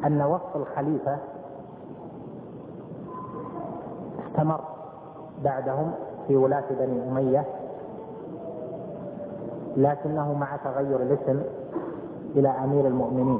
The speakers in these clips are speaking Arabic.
أن وصف الخليفة استمر بعدهم في ولاة بني أمية، لكنه مع تغير الاسم إلى أمير المؤمنين،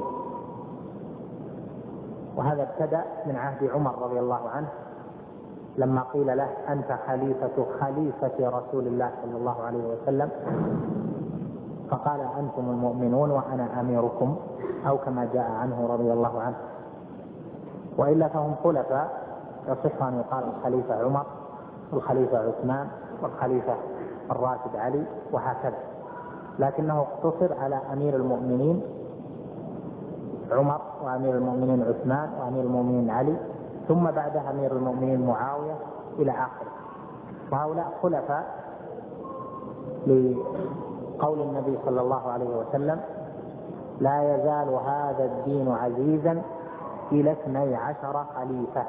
وهذا ابتدأ من عهد عمر رضي الله عنه لما قيل له أنت خليفة رسول الله صلى الله عليه وسلم، فقال أنتم المؤمنون وأنا أميركم، أو كما جاء عنه رضي الله عنه. وإلا فهم خلفاء، يصح أن يقال الخليفة عمر والخليفة عثمان والخليفة الراشد علي وهكذا، لكنه اقتصر على أمير المؤمنين عمر وأمير المؤمنين عثمان وأمير المؤمنين علي، ثم بعدها أمير المؤمنين معاوية إلى آخره. وهؤلاء خلفاء لقول النبي صلى الله عليه وسلم لا يزال هذا الدين عزيزا إلى 12 خليفة،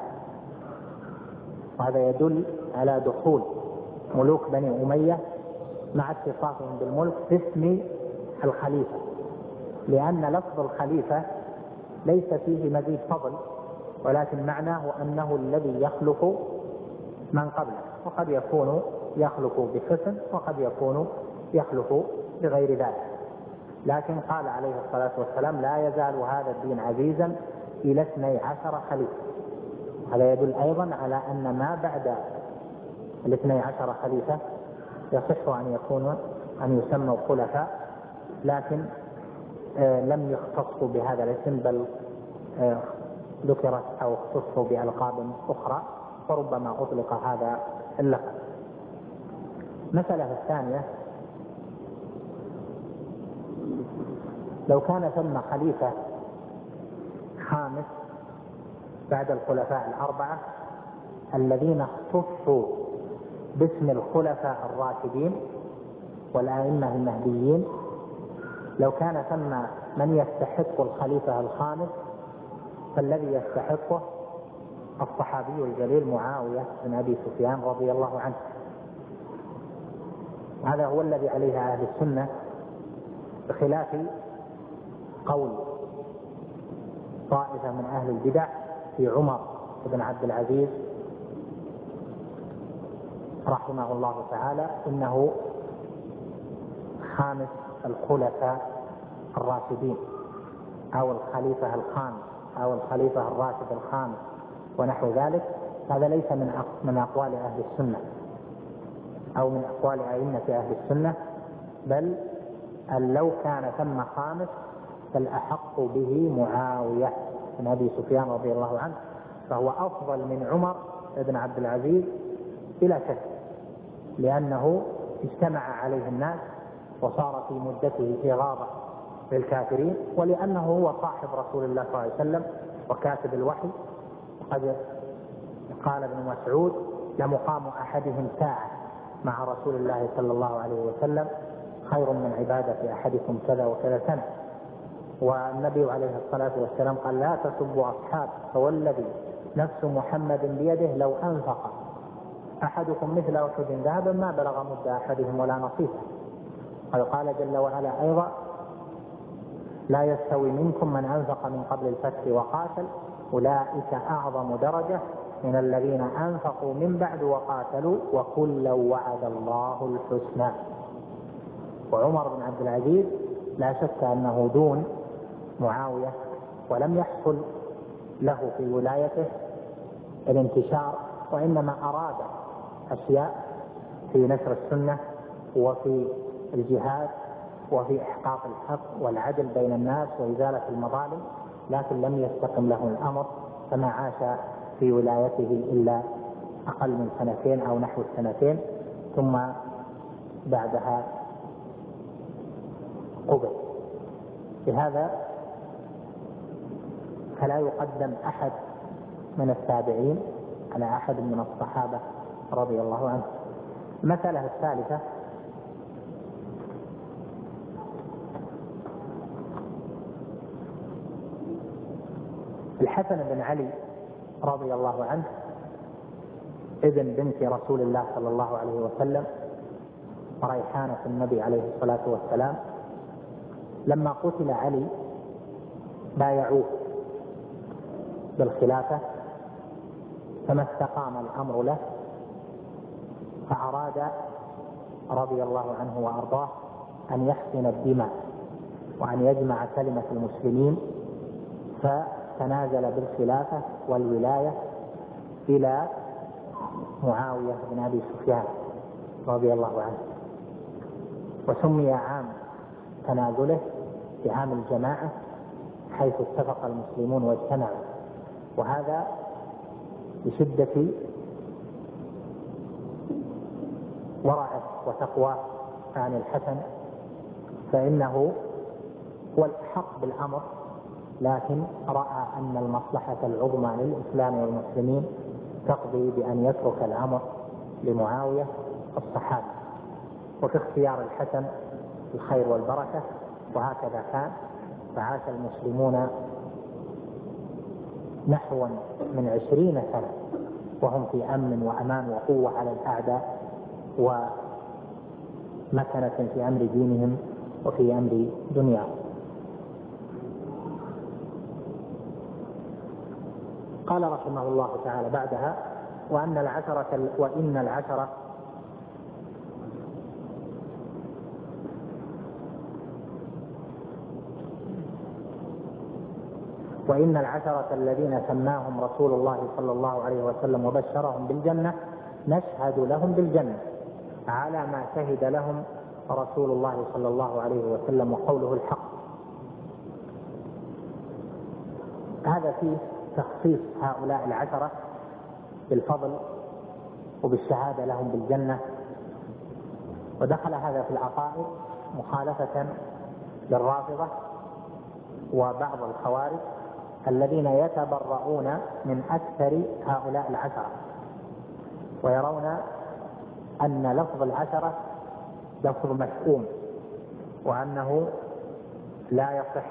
وهذا يدل على دخول ملوك بني أمية مع اتصافهم بالملك باسم الخليفة، لأن لفظ الخليفة ليس فيه مزيد فضل، ولكن معناه أنه الذي يخلف من قبله، وقد يكون يخلف بحسن وقد يكون يخلف بغير ذلك. لكن قال عليه الصلاة والسلام لا يزال هذا الدين عزيزا إلى 12 خليفة. هذا يدل أيضا على أن ما بعد 12 خليفة يصح أن يسموا خلفاء، لكن لم يختصوا بهذا الاسم، بل ذكرت أو اختصوا بألقاب أخرى، فربما أطلق هذا اللقب. مسألة الثانية: لو كان ثم خليفة خامس بعد الخلفاء الأربعة الذين اختصوا باسم الخلفاء الراشدين والأئمة المهديين، لو كان ثم من يستحق الخليفة الخامس فالذي يستحقه الصحابي الجليل معاوية بن أبي سفيان رضي الله عنه. هذا هو الذي عليه أهل السنة، بخلاف قول طائفة من أهل البدع في عمر بن عبد العزيز رحمه الله تعالى إنه خامس الخلفاء الراشدين أو الخليفة الخامس أو الخليفة الراشد الخامس ونحو ذلك. هذا ليس من أقوال أهل السنة أو من أقوال أئمة أهل السنة، بل لو كان ثم خامس فالأحق به معاوية بن أبي سفيان رضي الله عنه، فهو أفضل من عمر بن عبد العزيز بلا شك، لأنه اجتمع عليه الناس وصار في مدته إغاظة للكافرين، ولأنه هو صاحب رسول الله صلى الله عليه وسلم وكاتب الوحي. وقد قال ابن مسعود لمقام أحدهم ساعة مع رسول الله صلى الله عليه وسلم خير من عبادة أحدكم كذا وكذا سنة. والنبي عليه الصلاة والسلام قال لا تسبوا أصحاب، فوالذي نفس محمد بيده لو أنفق أحدكم مثل أحد ذهبا ما بلغ مد أحدهم ولا نصيفه. قال جل وعلا أيضا لا يستوي منكم من أنفق من قبل الفتح وقاتل أولئك أعظم درجة من الذين أنفقوا من بعد وقاتلوا وكلا وعد الله الحسنى. وعمر بن عبد العزيز لا شك أنه دون معاوية، ولم يحصل له في ولايته الانتشار، وإنما أراد أشياء في نشر السنة وفي الجهاد وفي إحقاق الحق والعدل بين الناس وإزالة المظالم، لكن لم يستقم له الأمر، فما عاش في ولايته إلا أقل من 2 أو نحو 2، ثم بعدها قبل. بهذا فلا يقدم أحد من التابعين على أحد من الصحابة رضي الله عنه. المسألة الثالثة: الحسن بن علي رضي الله عنه ابن بنت رسول الله صلى الله عليه وسلم وريحانة النبي عليه الصلاة والسلام، لما قتل علي بايعوه بالخلافة، فما استقام الأمر له فأراد رضي الله عنه وأرضاه أن يحسن الدماء وأن يجمع كلمة المسلمين، فتنازل بالخلافة والولاية إلى معاوية بن أبي سفيان رضي الله عنه، وسمي عام تنازله بعام الجماعة حيث اتفق المسلمون واجتمعوا، وهذا بشدة ورعه وتقواه عن الحسن، فإنه هو الحق بالأمر، لكن رأى أن المصلحة العظمى للإسلام والمسلمين تقضي بأن يترك الأمر لمعاوية الصحابة، وفي اختيار الحسن الخير والبركة، وهكذا كان. فعاش المسلمون نحو من 20 سنة وهم في أمن وأمان وقوة على الأعداء، ومكنة في أمر دينهم وفي أمر دنياهم. قال رحمه الله تعالى بعدها: وإن العشرة الذين سماهم رسول الله صلى الله عليه وسلم وبشرهم بالجنة نشهد لهم بالجنة على ما شهد لهم رسول الله صلى الله عليه وسلم وقوله الحق. هذا فيه تخصيص هؤلاء العشرة بالفضل وبالشهادة لهم بالجنة، ودخل هذا في العقائد مخالفة للرافضة وبعض الخوارج الذين يتبرؤون من أكثر هؤلاء العشرة، ويرون أن لفظ العشرة لفظ مشؤوم، وأنه لا يصح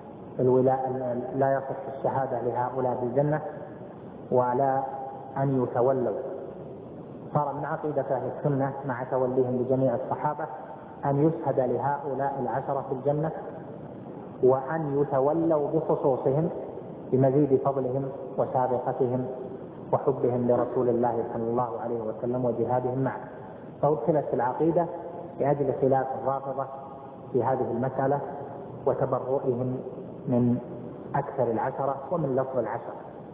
الشهادة لهؤلاء بالجنة ولا أن يتولوا. صار من عقيدة أهل السنة مع توليهم لجميع الصحابة أن يشهد لهؤلاء العشرة بالجنة، وأن يتولوا بخصوصهم بمزيد فضلهم وسابقتهم وحبهم لرسول الله صلى الله عليه وسلم وجهادهم معه. فأدخلت في العقيدة لأجل خلاف الرافضة في هذه المسألة وتبرؤهم من أكثر العشرة ومن لفظ العشرة.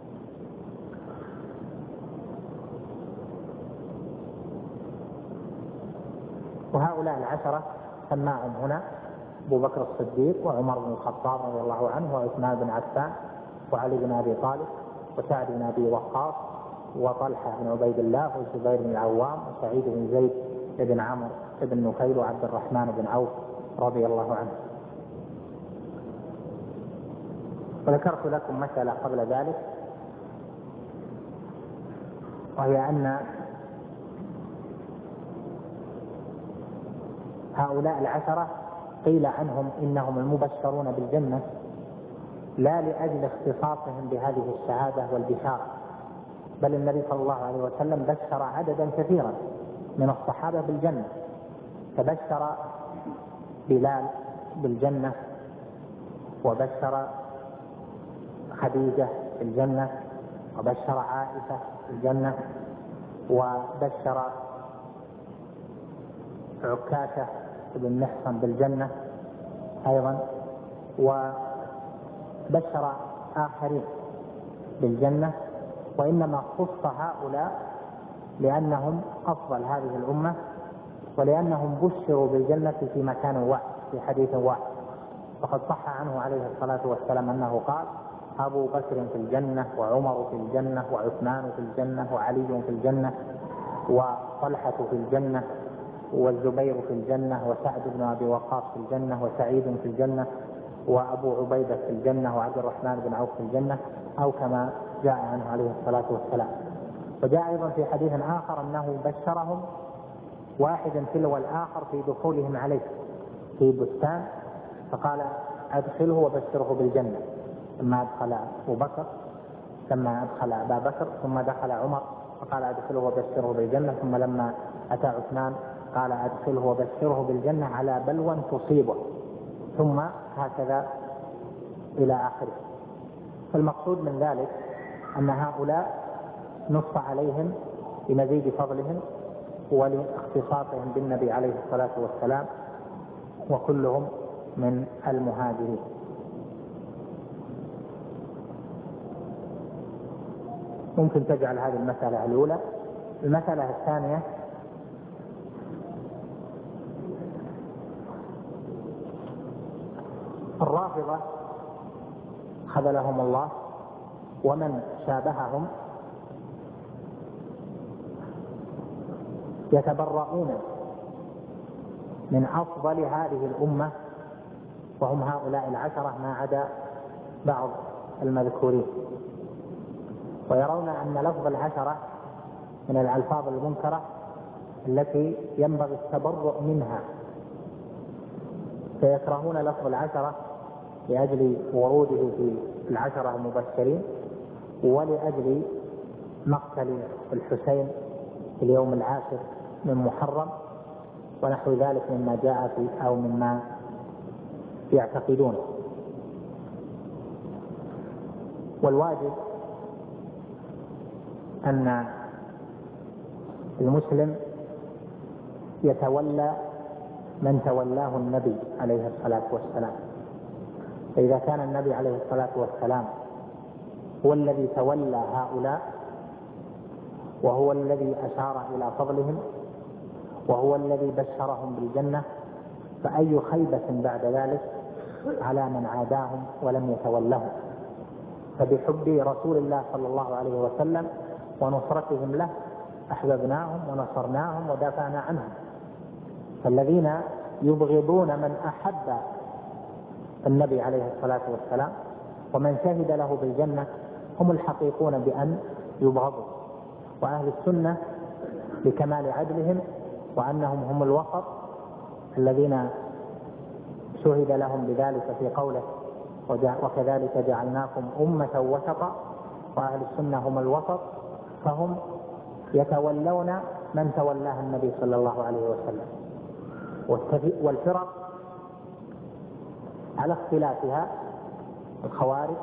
وهؤلاء العشرة سماهم هنا أبو بكر الصديق وعمر بن الخطاب رضي الله عنه وعثمان بن عفان وعلي بن أبي طالب وسعد بن أبي وقاص وطلحة بن عبيد الله والزبير بن العوام وسعيد بن زيد بن عمرو بن نفيل وعبد الرحمن بن عوف رضي الله عنه. وذكرت لكم مسألة قبل ذلك، وهي أن هؤلاء العشرة قيل عنهم إنهم المبشرون بالجنة لا لأجل اختصاصهم بهذه الشهادة والبشارة، بل النبي صلى الله عليه وسلم بشر عددا كثيرا من الصحابة بالجنة، فبشر بلال بالجنة، وبشر خديجة بالجنة، وبشر عائشة بالجنة، وبشر عكاشة بن محصن بالجنة أيضا، وبشر آخرين بالجنة. وإنما خص هؤلاء لأنهم أفضل هذه الأمة، ولأنهم بشروا بالجنة في مكان واحد في حديث واحد. فقد صح عنه عليه الصلاة والسلام أنه قال: أبو بكر في الجنة، وعمر في الجنة، وعثمان في الجنة، وعلي في الجنة، وطلحة في الجنة، والزبير في الجنة، وسعد بن أبي وقاص في الجنة، وسعيد في الجنة، وأبو عبيدة في الجنة، وعبد الرحمن بن عوف في الجنة، أو كما جاء عنه عليه الصلاة والسلام. وجاء أيضا في حديث آخر أنه بشرهم واحدا تلو الآخر في دخولهم عليه في بستان، فقال: أدخله وبشره بالجنة. ثم أدخل أبو بكر، ثم أدخل أبا بكر، ثم دخل عمر فقال: أدخله وبشره بالجنة. ثم لما أتى عثمان قال: أدخله وبشره بالجنة على بلوى تصيبه، ثم هكذا إلى آخره. فالمقصود من ذلك أن هؤلاء نص عليهم بمزيد فضلهم ولاختصاصهم بالنبي عليه الصلاة والسلام، وكلهم من المهاجرين. ممكن تجعل هذه المسألة الأولى. المسألة الثانية: الرافضة خذلهم الله ومن شابههم يتبرؤون من أفضل هذه الأمة، وهم هؤلاء العشرة ما عدا بعض المذكورين، ويرون أن لفظ العشرة من الألفاظ المنكرة التي ينبغي التبرؤ منها، فيكرهون لفظ العشرة لأجل وروده في العشرة المبشرين، ولأجل مقتل الحسين في اليوم العاشر من محرم ونحو ذلك مما جاء في أو مما يعتقدون. والواجب أن المسلم يتولى من تولاه النبي عليه الصلاة والسلام، فإذا كان النبي عليه الصلاة والسلام هو الذي تولى هؤلاء وهو الذي أشار إلى فضلهم وهو الذي بشرهم بالجنة، فأي خيبة بعد ذلك على من عاداهم ولم يتولهم. فبحب رسول الله صلى الله عليه وسلم ونصرتهم له أحببناهم ونصرناهم ودافعنا عنهم. فالذين يبغضون من أحب النبي عليه الصلاة والسلام ومن شهد له بالجنة هم الحقيقون بأن يبغضوا. وأهل السنة بكمال عدلهم وأنهم هم الوسط الذين شهد لهم بذلك في قوله وكذلك جعلناكم أمة وسطا، وأهل السنة هم الوسط، فهم يتولون من تولاه النبي صلى الله عليه وسلم. والفرق على اختلافها: الخوارج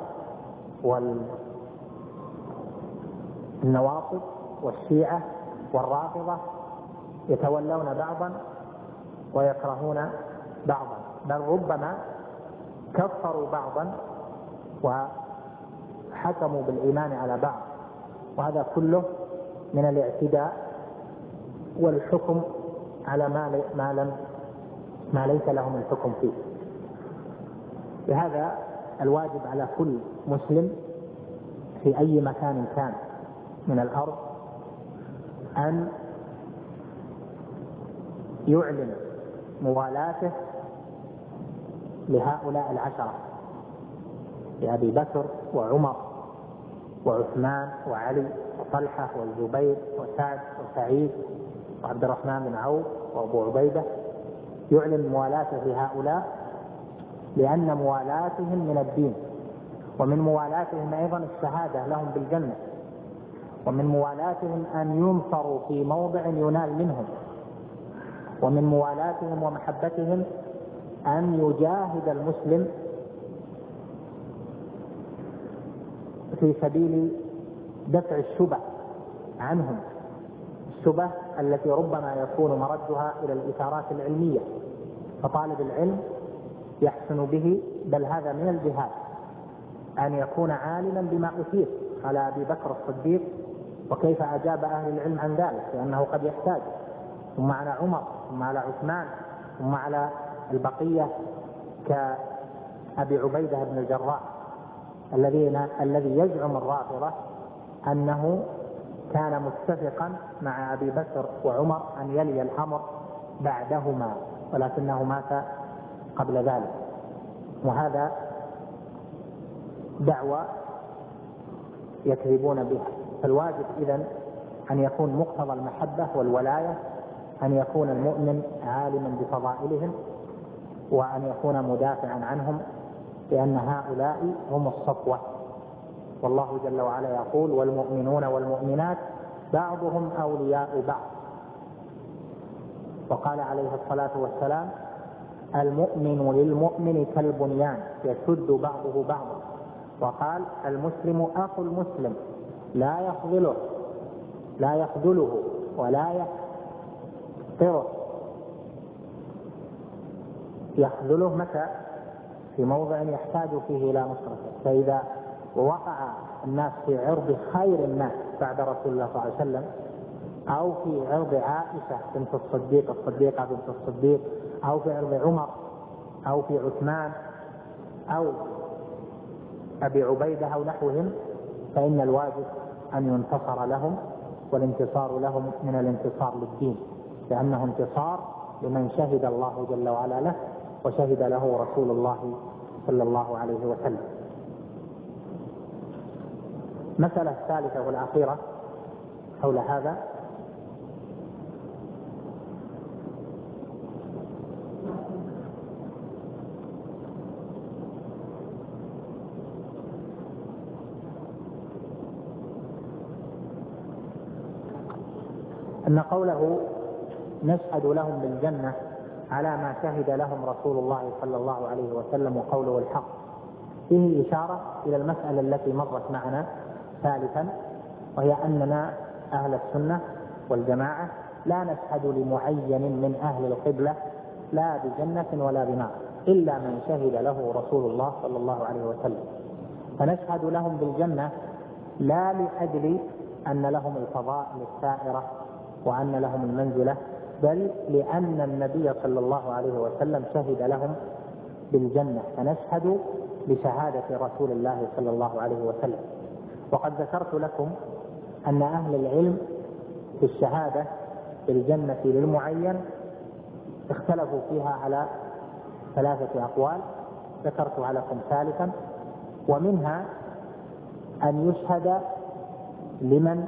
والنواصب والشيعة والرافضة يتولون بعضا ويكرهون بعضا، بل ربما كفروا بعضا وحكموا بالإيمان على بعض، وهذا كله من الاعتداء والحكم على ما ليس لهم الحكم فيه. لهذا الواجب على كل مسلم في أي مكان كان من الأرض أن يعلن موالاته لهؤلاء العشرة، لأبي بكر وعمر وعثمان وعلي وطلحة والزبير وسعد وسعيد وعبد الرحمن بن عوف وأبو عبيدة، يعلن موالاته لهؤلاء، لأن موالاتهم من الدين، ومن موالاتهم أيضا الشهادة لهم بالجنة، ومن موالاتهم أن ينصروا في موضع ينال منهم، ومن موالاتهم ومحبتهم أن يجاهد المسلم في سبيل دفع الشبه عنهم، الشبه التي ربما يكون مردها إلى الإثارات العلمية، فطالب العلم يحسن به، بل هذا من الجهاد، أن يكون عالما بما أثير على أبي بكر الصديق وكيف أجاب أهل العلم عن ذلك، لأنه قد يحتاج، ثم على عمر، ثم على عثمان، ثم على البقية كأبي عبيدة بن الجراح الذي يزعم الرافضة أنه كان متفقا مع أبي بكر وعمر أن يلي الأمر بعدهما، ولكنه مات قبل ذلك، وهذا دعوة يكذبون بها. فالواجب إذن أن يكون مقتضى المحبة والولاية أن يكون المؤمن عالما بفضائلهم، وأن يكون مدافعا عنهم، لأن هؤلاء هم الصفوة. والله جل وعلا يقول: والمؤمنون والمؤمنات بعضهم أولياء بعض. وقال عليه الصلاة والسلام: المؤمن للمؤمن كالبنيان يشد بعضه بعضا. وقال: المسلم أخو المسلم لا يخذله ولا يحقره. يخذله متى؟ في موضع يحتاج فيه إلى نصرته. فإذا وقع الناس في عرض خير الناس بعد رسول الله صلى الله عليه وسلم، أو في عرض عائشة بنت الصديقة بنت الصديق، أو في عرض عمر، أو في عثمان، أو أبي عبيدة أو نحوهم، فإن الواجب أن ينتصر لهم، والانتصار لهم من الانتصار للدين، لأنه انتصار لمن شهد الله جل وعلا له وشهد له رسول الله صلى الله عليه وسلم. مسألة الثالثة والأخيرة حول هذا أن قوله نشهد لهم بالجنة على ما شهد لهم رسول الله صلى الله عليه وسلم وقوله الحق، فيه إشارة إلى المسألة التي مرت معنا ثالثا، وهي أننا أهل السنة والجماعة لا نشهد لمعين من أهل القبلة لا بجنة ولا بنار إلا من شهد له رسول الله صلى الله عليه وسلم. فنشهد لهم بالجنة لا لأجل أن لهم الفضائل السائرة وأن لهم المنزلة، بل لأن النبي صلى الله عليه وسلم شهد لهم بالجنة، فنشهد بشهادة رسول الله صلى الله عليه وسلم. وقد ذكرت لكم أن أهل العلم في الشهادة بالجنة للمعين اختلفوا فيها على 3 أقوال ذكرتها لكم ثالثا، ومنها أن يشهد لمن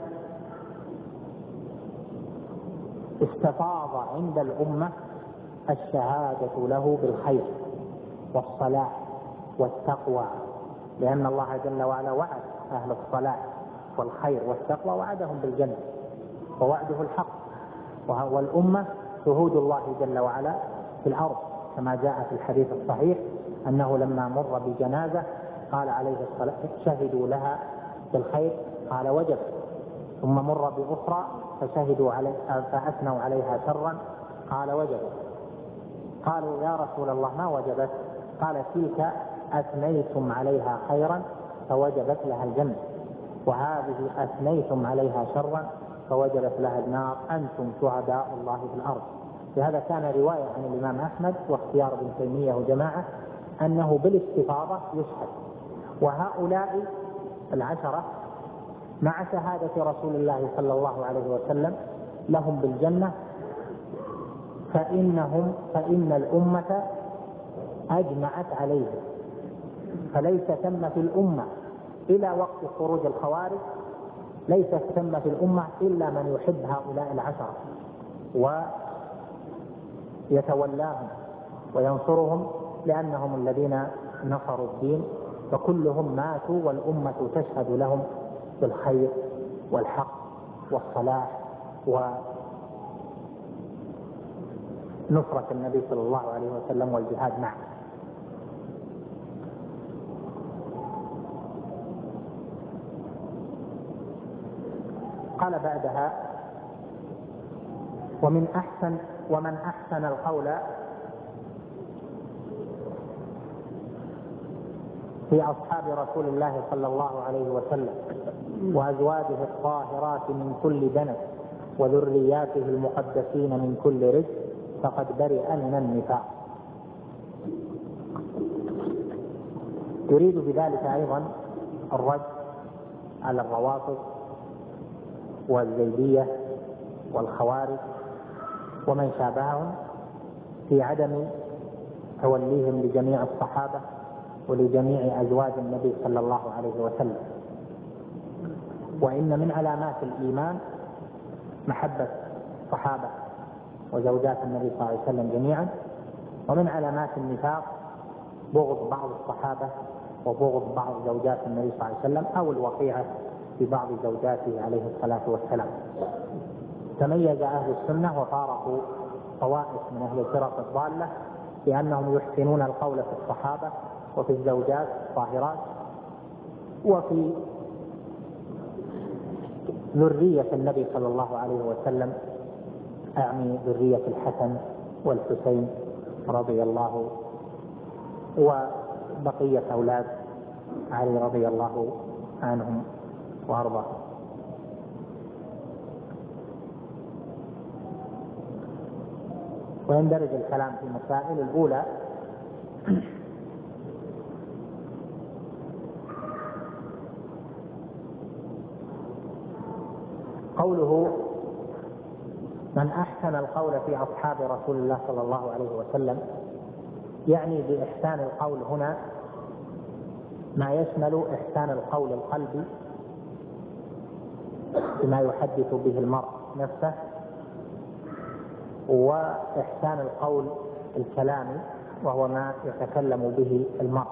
استفاض عند الأمة الشهادة له بالخير والصلاح والتقوى، لأن الله جل وعلا وعد أهل الصلاح والخير والتقوى، وعدهم بالجنة ووعده الحق، والأمة شهود الله جل وعلا في الأرض، كما جاء في الحديث الصحيح أنه لما مر بجنازة قال عليه الصلاة شهدوا لها بالخير قال وجب، ثم مر بأخرى فشهدوا فأثنوا عليها شرا قال وجب. قالوا يا رسول الله ما وجبت؟ قال تلك أثنيتم عليها خيرا فوجبت لها الجنة، وهذه أثنيتم عليها شرا فوجبت لها النار، أنتم شهداء الله في الأرض. لهذا كان رواية عن الإمام أحمد واختيار ابن تيمية وجماعة أنه بالاستفاضة يشهد. وهؤلاء 10 مع شهادة رسول الله صلى الله عليه وسلم لهم بالجنة فإن الأمة أجمعت عليه، فليس ثم في الأمة إلى وقت خروج الخوارج ليس ثم في الأمة إلا من يحب هؤلاء 10 ويتولاهم وينصرهم، لأنهم الذين نصروا الدين، فكلهم ماتوا والأمة تشهد لهم بالخير والحق والصلاح ونصرة النبي صلى الله عليه وسلم والجهاد معه. قال بعدها ومن أحسن القول في أصحاب رسول الله صلى الله عليه وسلم وأزواجه الطاهرات من كل دنس وذرياته المقدسين من كل رجس فقد برئ من النفاق. يريد بذلك أيضا الرد على الروافض والزيدية والخوارج ومن شابههم في عدم توليهم لجميع الصحابة ولجميع أزواج النبي صلى الله عليه وسلم. وإن من علامات الإيمان محبة الصحابة وزوجات النبي صلى الله عليه وسلم جميعا، ومن علامات النفاق بغض بعض الصحابة وبغض بعض زوجات النبي صلى الله عليه وسلم أو الوقيعة في بعض زوجاته عليه الصلاة والسلام. تميز أهل السنة وفارقوا طوائف من أهل الفرق الضالة بأنهم يحسنون القول في الصحابة وفي الزوجات الطاهرات وفي ذرية النبي صلى الله عليه وسلم، أعني ذرية الحسن والحسين رضي الله، وبقية أولاد علي رضي الله عنهم وأرضاهم. ويندرج الكلام في المسائل الأولى قوله: من أحسن القول في أصحاب رسول الله صلى الله عليه وسلم، يعني بإحسان القول هنا ما يشمل إحسان القول القلبي بما يحدث به المرء نفسه، وإحسان القول الكلامي وهو ما يتكلم به المرء.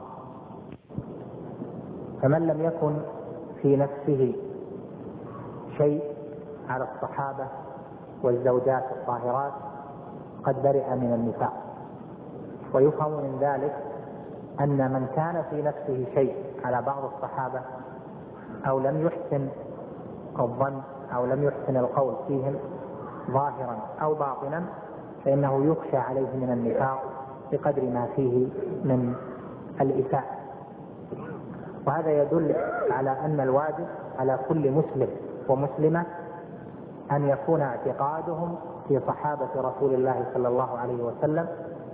فمن لم يكن في نفسه شيء على الصحابة والزوجات الطاهرات قد برئ من النفاق. ويفهم من ذلك أن من كان في نفسه شيء على بعض الصحابة أو لم يحسن الظن أو لم يحسن القول فيهم ظاهرا أو باطنا فإنه يخشى عليه من النفاق بقدر ما فيه من الإساءة. وهذا يدل على أن الواجب على كل مسلم ومسلمة أن يكون اعتقادهم في صحابة رسول الله صلى الله عليه وسلم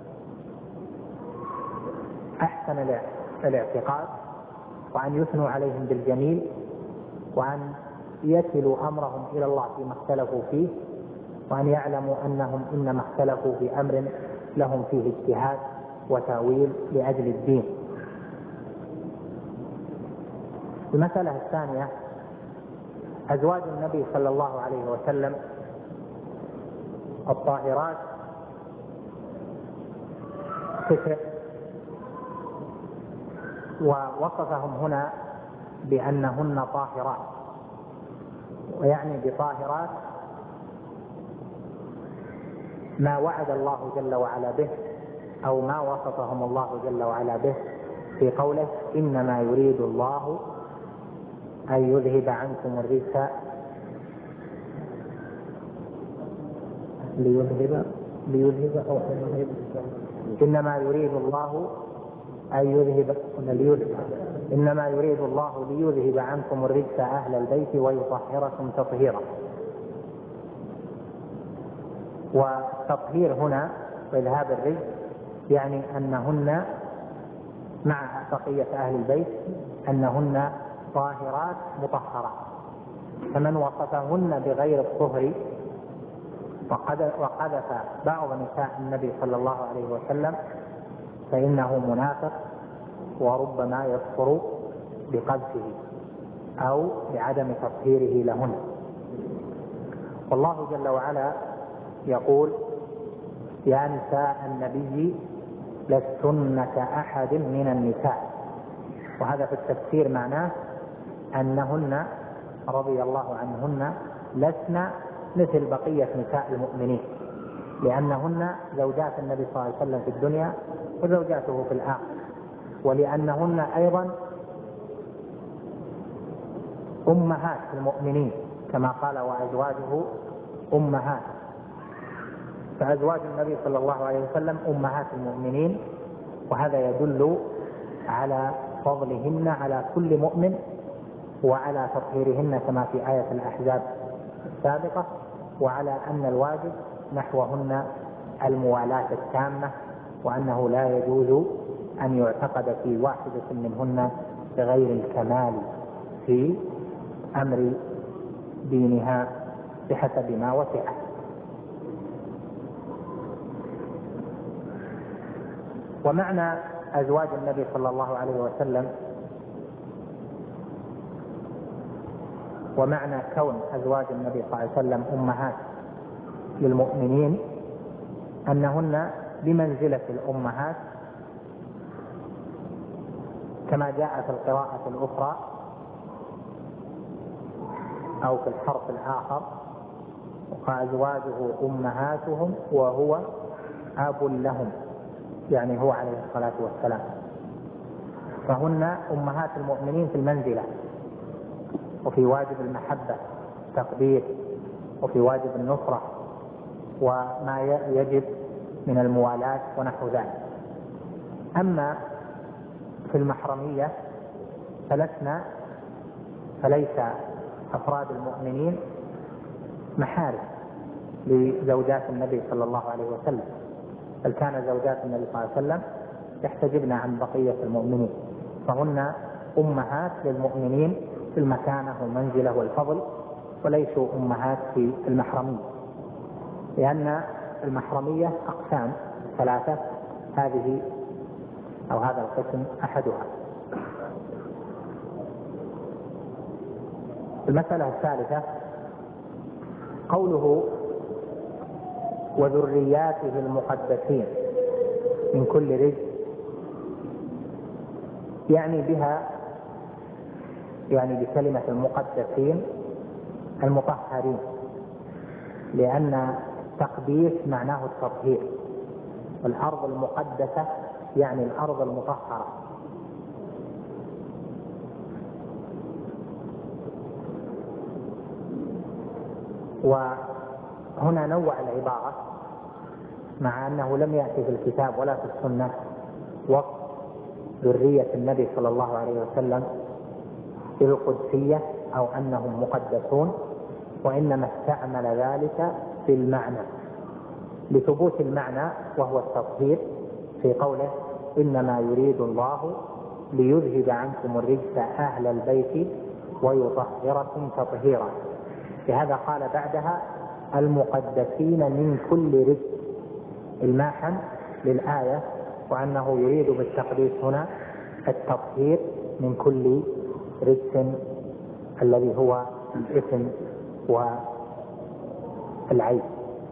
أحسن الاعتقاد، وأن يثنوا عليهم بالجميل، وأن يكلوا أمرهم إلى الله فيما اختلفوا فيه، وأن يعلموا أنهم إنما اختلفوا في أمر لهم فيه اجتهاد وتأويل لأجل الدين. المسألة الثانية: أزواج النبي صلى الله عليه وسلم الطاهرات كثر، ووصفهم هنا بأنهن طاهرات، ويعني بطاهرات ما وعد الله جل وعلا به أو ما وصفهم الله جل وعلا به في قوله: إنما يريد الله أن يذهب عنكم الرجس إنما يريد الله ليذهب عنكم الرجس أهل البيت ويطهركم تطهيرا. وتطهير هنا وإذهاب الرجس يعني أنهن مع بقية أهل البيت أنهن طاهرات مطهرات. فمن وصفهن بغير الطهر وقذف بعض نساء النبي صلى الله عليه وسلم فإنه منافق، وربما يكفر بقذفه أو بعدم تطهيره لهن. والله جل وعلا يقول: يا نساء النبي لستن كأحد من النساء. وهذا في التفسير معناه أنهن رضي الله عنهن لسن مثل بقية نساء المؤمنين، لأنهن زوجات النبي صلى الله عليه وسلم في الدنيا وزوجاته في الآخرة، ولأنهن أيضا أمهات المؤمنين كما قال: وأزواجه أمهات. فأزواج النبي صلى الله عليه وسلم أمهات المؤمنين، وهذا يدل على فضلهن على كل مؤمن وعلى تطهيرهن كما في آية الأحزاب السابقة، وعلى أن الواجب نحوهن الموالاة التامة، وأنه لا يجوز أن يعتقد في واحدة منهن بغير الكمال في أمر دينها بحسب ما وسعه. ومعنى أزواج النبي صلى الله عليه وسلم ومعنى كون أزواج النبي صلى الله عليه وسلم أمهات للمؤمنين أنهن بمنزلة الأمهات كما جاء في القراءة الأخرى أو في الحرف الآخر: وأزواجه أمهاتهم وهو أب لهم، يعني هو عليه الصلاة والسلام. فهن أمهات المؤمنين في المنزلة وفي واجب المحبة التقدير وفي واجب النصرة وما يجب من الموالاة ونحو ذلك. أما في المحرمية فليس أفراد المؤمنين محارم لزوجات النبي صلى الله عليه وسلم، بل كان زوجات النبي صلى الله عليه وسلم يحتجبن عن بقية المؤمنين، فهن أمهات للمؤمنين في المكانة والمنزلة والفضل، وليسوا أمهات في المحرمية، لأن المحرمية أقسام ثلاثة، هذه أو هذا القسم أحدها. المسألة الثالثة قوله وذرياته المقدسين من كل رزق، يعني بكلمة المقدسين المطهرين، لأن تقديس معناه التطهير، والأرض المقدسة يعني الأرض المطهرة. وهنا نوع العبارة، مع أنه لم يأتي في الكتاب ولا في السنة وصف ذرية النبي صلى الله عليه وسلم بالقدسية أو أنهم مقدسون، وإنما استعمل ذلك في المعنى لثبوت المعنى وهو التطهير، في قوله إنما يريد الله ليذهب عنكم الرجس أهل البيت ويطهركم تطهيرا. لهذا قال بعدها المقدسين من كل رجس الماحا للآية، وأنه يريد بالتقديس هنا التطهير من كل رجس الذي هو الإثم والعيب.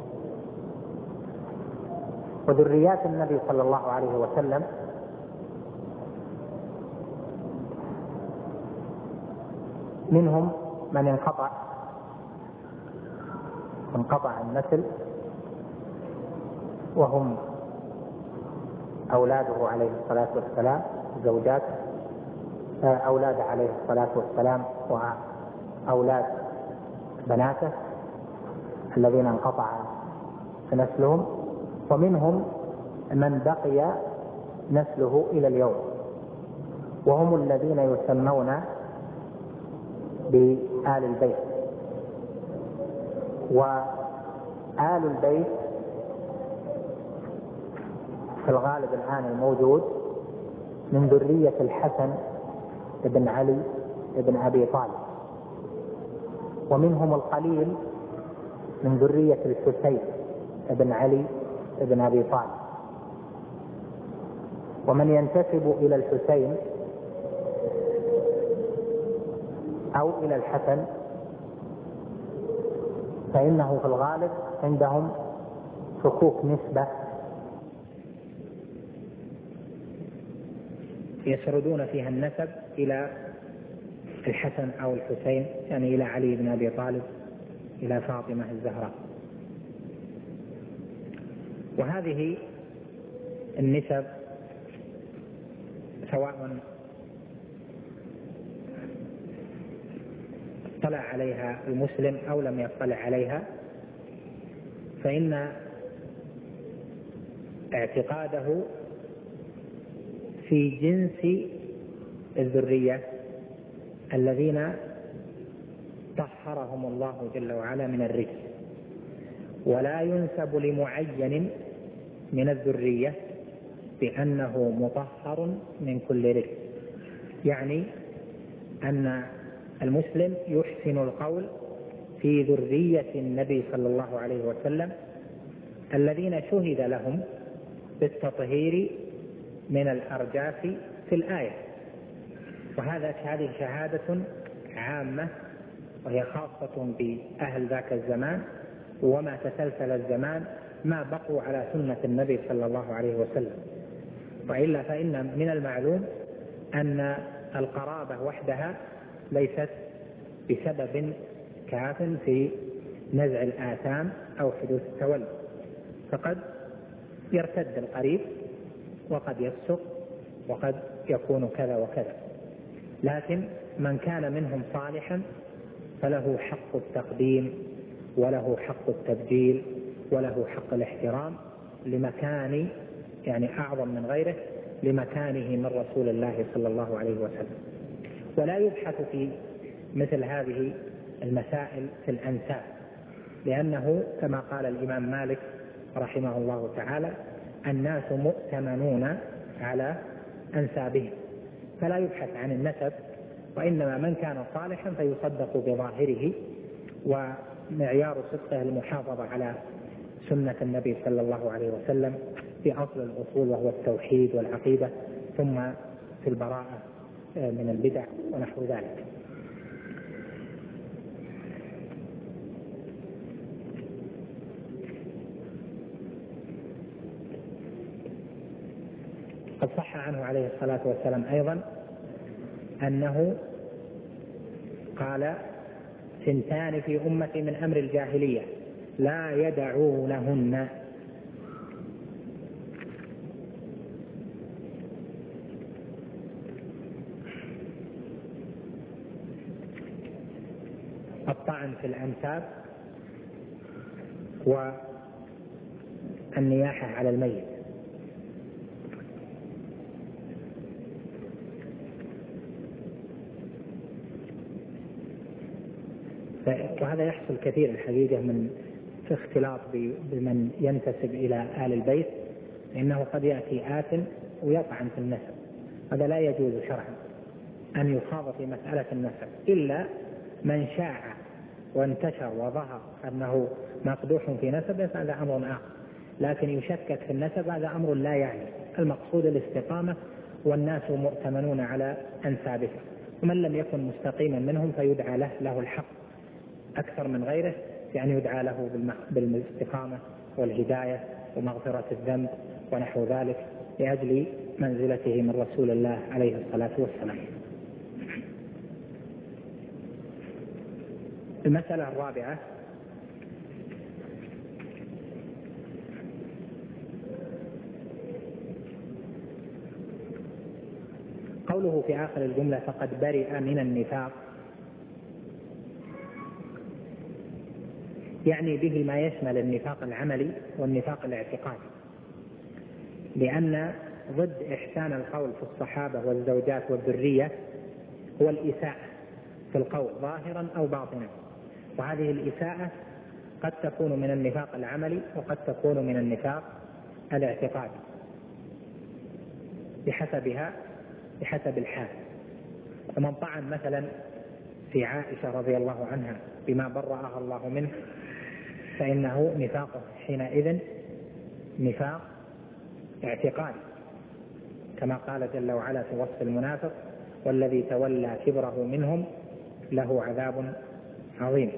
وذريات النبي صلى الله عليه وسلم منهم من انقطع النسل، وهم أولاده عليه الصلاة والسلام، زوجات أولاد عليه الصلاة والسلام وأولاد بناته الذين انقطع نسلهم، ومنهم من بقي نسله إلى اليوم، وهم الذين يسمون بآل البيت. وآل البيت في الغالب الآن الموجود من ذرية الحسن ابن علي ابن أبي طالب، ومنهم القليل من ذرية الحسين ابن علي ابن أبي طالب. ومن ينتسب إلى الحسين أو إلى الحسن فإنه في الغالب عندهم شكوك نسبة يسردون فيها النسب إلى الحسن أو الحسين، يعني إلى علي بن أبي طالب، إلى فاطمة الزهراء. وهذه النسب سواء اطلع عليها المسلم أو لم يطلع عليها، فإن اعتقاده في جنس الذرية الذين طهرهم الله جل وعلا من الرجس، ولا ينسب لمعين من الذرية بأنه مطهر من كل رجس. يعني أن المسلم يحسن القول في ذرية النبي صلى الله عليه وسلم الذين شهد لهم بالتطهير من الأرجاس في الآية. وهذه شهادة عامة، وهي خاصة بأهل ذاك الزمان، وما تسلسل الزمان ما بقوا على سنة النبي صلى الله عليه وسلم. وإلا فإن من المعلوم أن القرابة وحدها ليست بسبب كاف في نزع الآثام أو حدوث التولد، فقد يرتد القريب وقد يفسق وقد يكون كذا وكذا. لكن من كان منهم صالحا فله حق التقديم وله حق التبجيل وله حق الاحترام لمكان يعني أعظم من غيره لمكانه من رسول الله صلى الله عليه وسلم. ولا يبحث في مثل هذه المسائل في الأنساب، لأنه كما قال الإمام مالك رحمه الله تعالى: الناس مؤتمنون على أنسابهم، فلا يبحث عن النسب، وإنما من كان صالحا فيصدق بظاهره، ومعيار صدقه المحافظة على سنة النبي صلى الله عليه وسلم في أصل الأصول وهو التوحيد والعقيدة، ثم في البراءة من البدع ونحو ذلك. قد صح عنه عليه الصلاة والسلام أيضا أنه قال: ثنتان في أمتي من أمر الجاهلية لا يدعونهن: الطعن في الأنساب والنياحة على الميت. وهذا يحصل كثير الحقيقة من في اختلاط بمن ينتسب إلى آل البيت، إنه قد يأتي آت ويطعن في النسب. هذا لا يجوز شرعا أن يخاض في مسألة النسب إلا من شاع وانتشر وظهر أنه مقدوح في نسبه، فهذا أمر آخر، لكن يشكك في النسب هذا أمر لا يعني. المقصود الاستقامة، والناس مؤتمنون على أنسابهم، ومن لم يكن مستقيما منهم فيدعى له الحق أكثر من غيره، يعني يدعى له بالاستقامة والهداية ومغفرة الذنب ونحو ذلك، لأجل منزلته من رسول الله عليه الصلاة والسلام. المسألة الرابعة: قوله في آخر الجملة: فقد برئ من النفاق، يعني به ما يشمل النفاق العملي والنفاق الاعتقادي، لأن ضد إحسان القول في الصحابة والزوجات والذرية هو الإساءة في القول ظاهرا أو باطنا، وهذه الإساءة قد تكون من النفاق العملي وقد تكون من النفاق الاعتقادي بحسب الحال. فمن طعن مثلا في عائشة رضي الله عنها بما برأها الله منه فإنه نفاقه حينئذ نفاق اعتقادي، كما قال جل وعلا في وصف المنافق: والذي تولى كبره منهم له عذاب عظيم.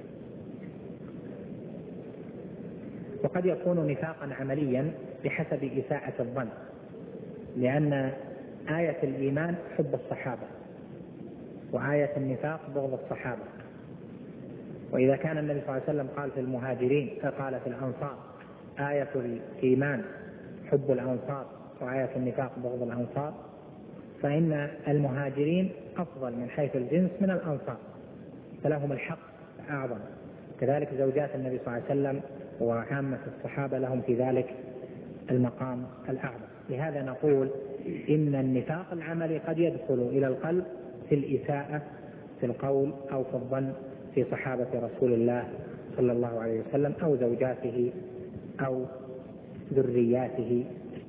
وقد يكون نفاقا عمليا بحسب إساءة الظن، لأن آية الإيمان حب الصحابة، وآية النفاق بغض الصحابة. وإذا كان النبي صلى الله عليه وسلم قال في المهاجرين فقال في الأنصار: آية الإيمان حب الأنصار وآية النفاق بغض الأنصار، فإن المهاجرين أفضل من حيث الجنس من الأنصار، فلهم الحق أعظم. كذلك زوجات النبي صلى الله عليه وسلم وعامة الصحابة لهم في ذلك المقام الأعظم. لهذا نقول إن النفاق العملي قد يدخل إلى القلب في الإساءة في القول أو في الظن في صحابة رسول الله صلى الله عليه وسلم أو زوجاته أو ذرياته.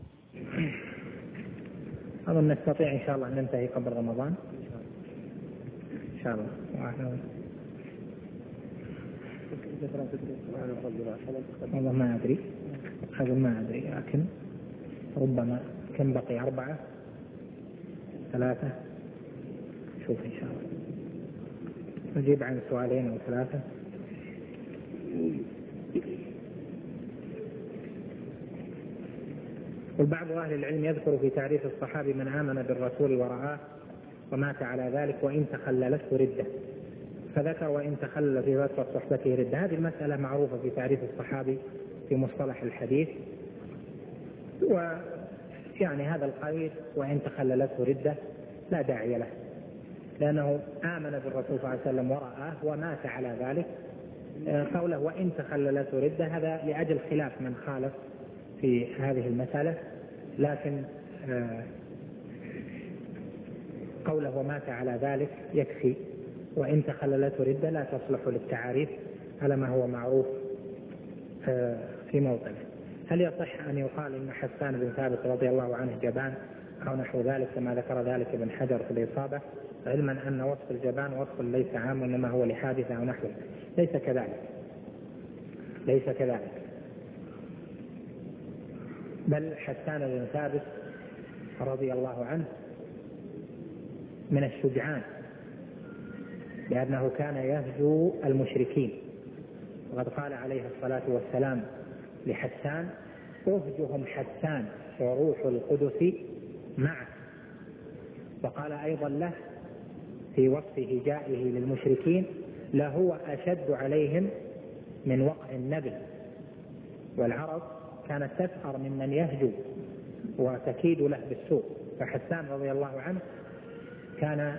أظن نستطيع إن شاء الله أن ننتهي قبل رمضان إن شاء الله. والله ما أدري، هذا ما أدري، لكن ربما كم بقي 4 3 شوف إن شاء الله نجيب عن 2 أو 3. والبعض أهل العلم يذكر في تعريف الصحابي من آمن بالرسول ورآه ومات على ذلك وإن تخللته ردة، فذكر وإن تخلل في فترة صحبته ردة. هذه المسألة معروفة في تعريف الصحابي في مصطلح الحديث، ويعني هذا القيد وإن تخللته ردة لا داعي له، لأنه آمن بالرسول صلى الله عليه وسلم ورآه ومات على ذلك. قوله وإن تخللته ردة هذا لأجل خلاف من خالف في هذه المسألة، لكن قوله ومات على ذلك يكفي. وإن تخللته ردة لا تصلح للتعاريف على ما هو معروف في موطنه. هل يصح أن يقال إن حسان بن ثابت رضي الله عنه جبان أو نحو ذلك كما ذكر ذلك ابن حجر في الإصابة، علما أن وصف الجبان وصف ليس عام وإنما هو لحادثة أو نحوه؟ ليس كذلك، ليس كذلك، بل حسان بن ثابت رضي الله عنه من الشجعان، لأنه كان يهجو المشركين، وقد قال عليه الصلاة والسلام لحسان أهجهم حسان وروح القدس معه. وقال أيضا له في وصف هجائه للمشركين لهو أشد عليهم من وقع النبل، والعرب كانت تسخر ممن يهجو وتكيد له بالسوء. فحسان رضي الله عنه كان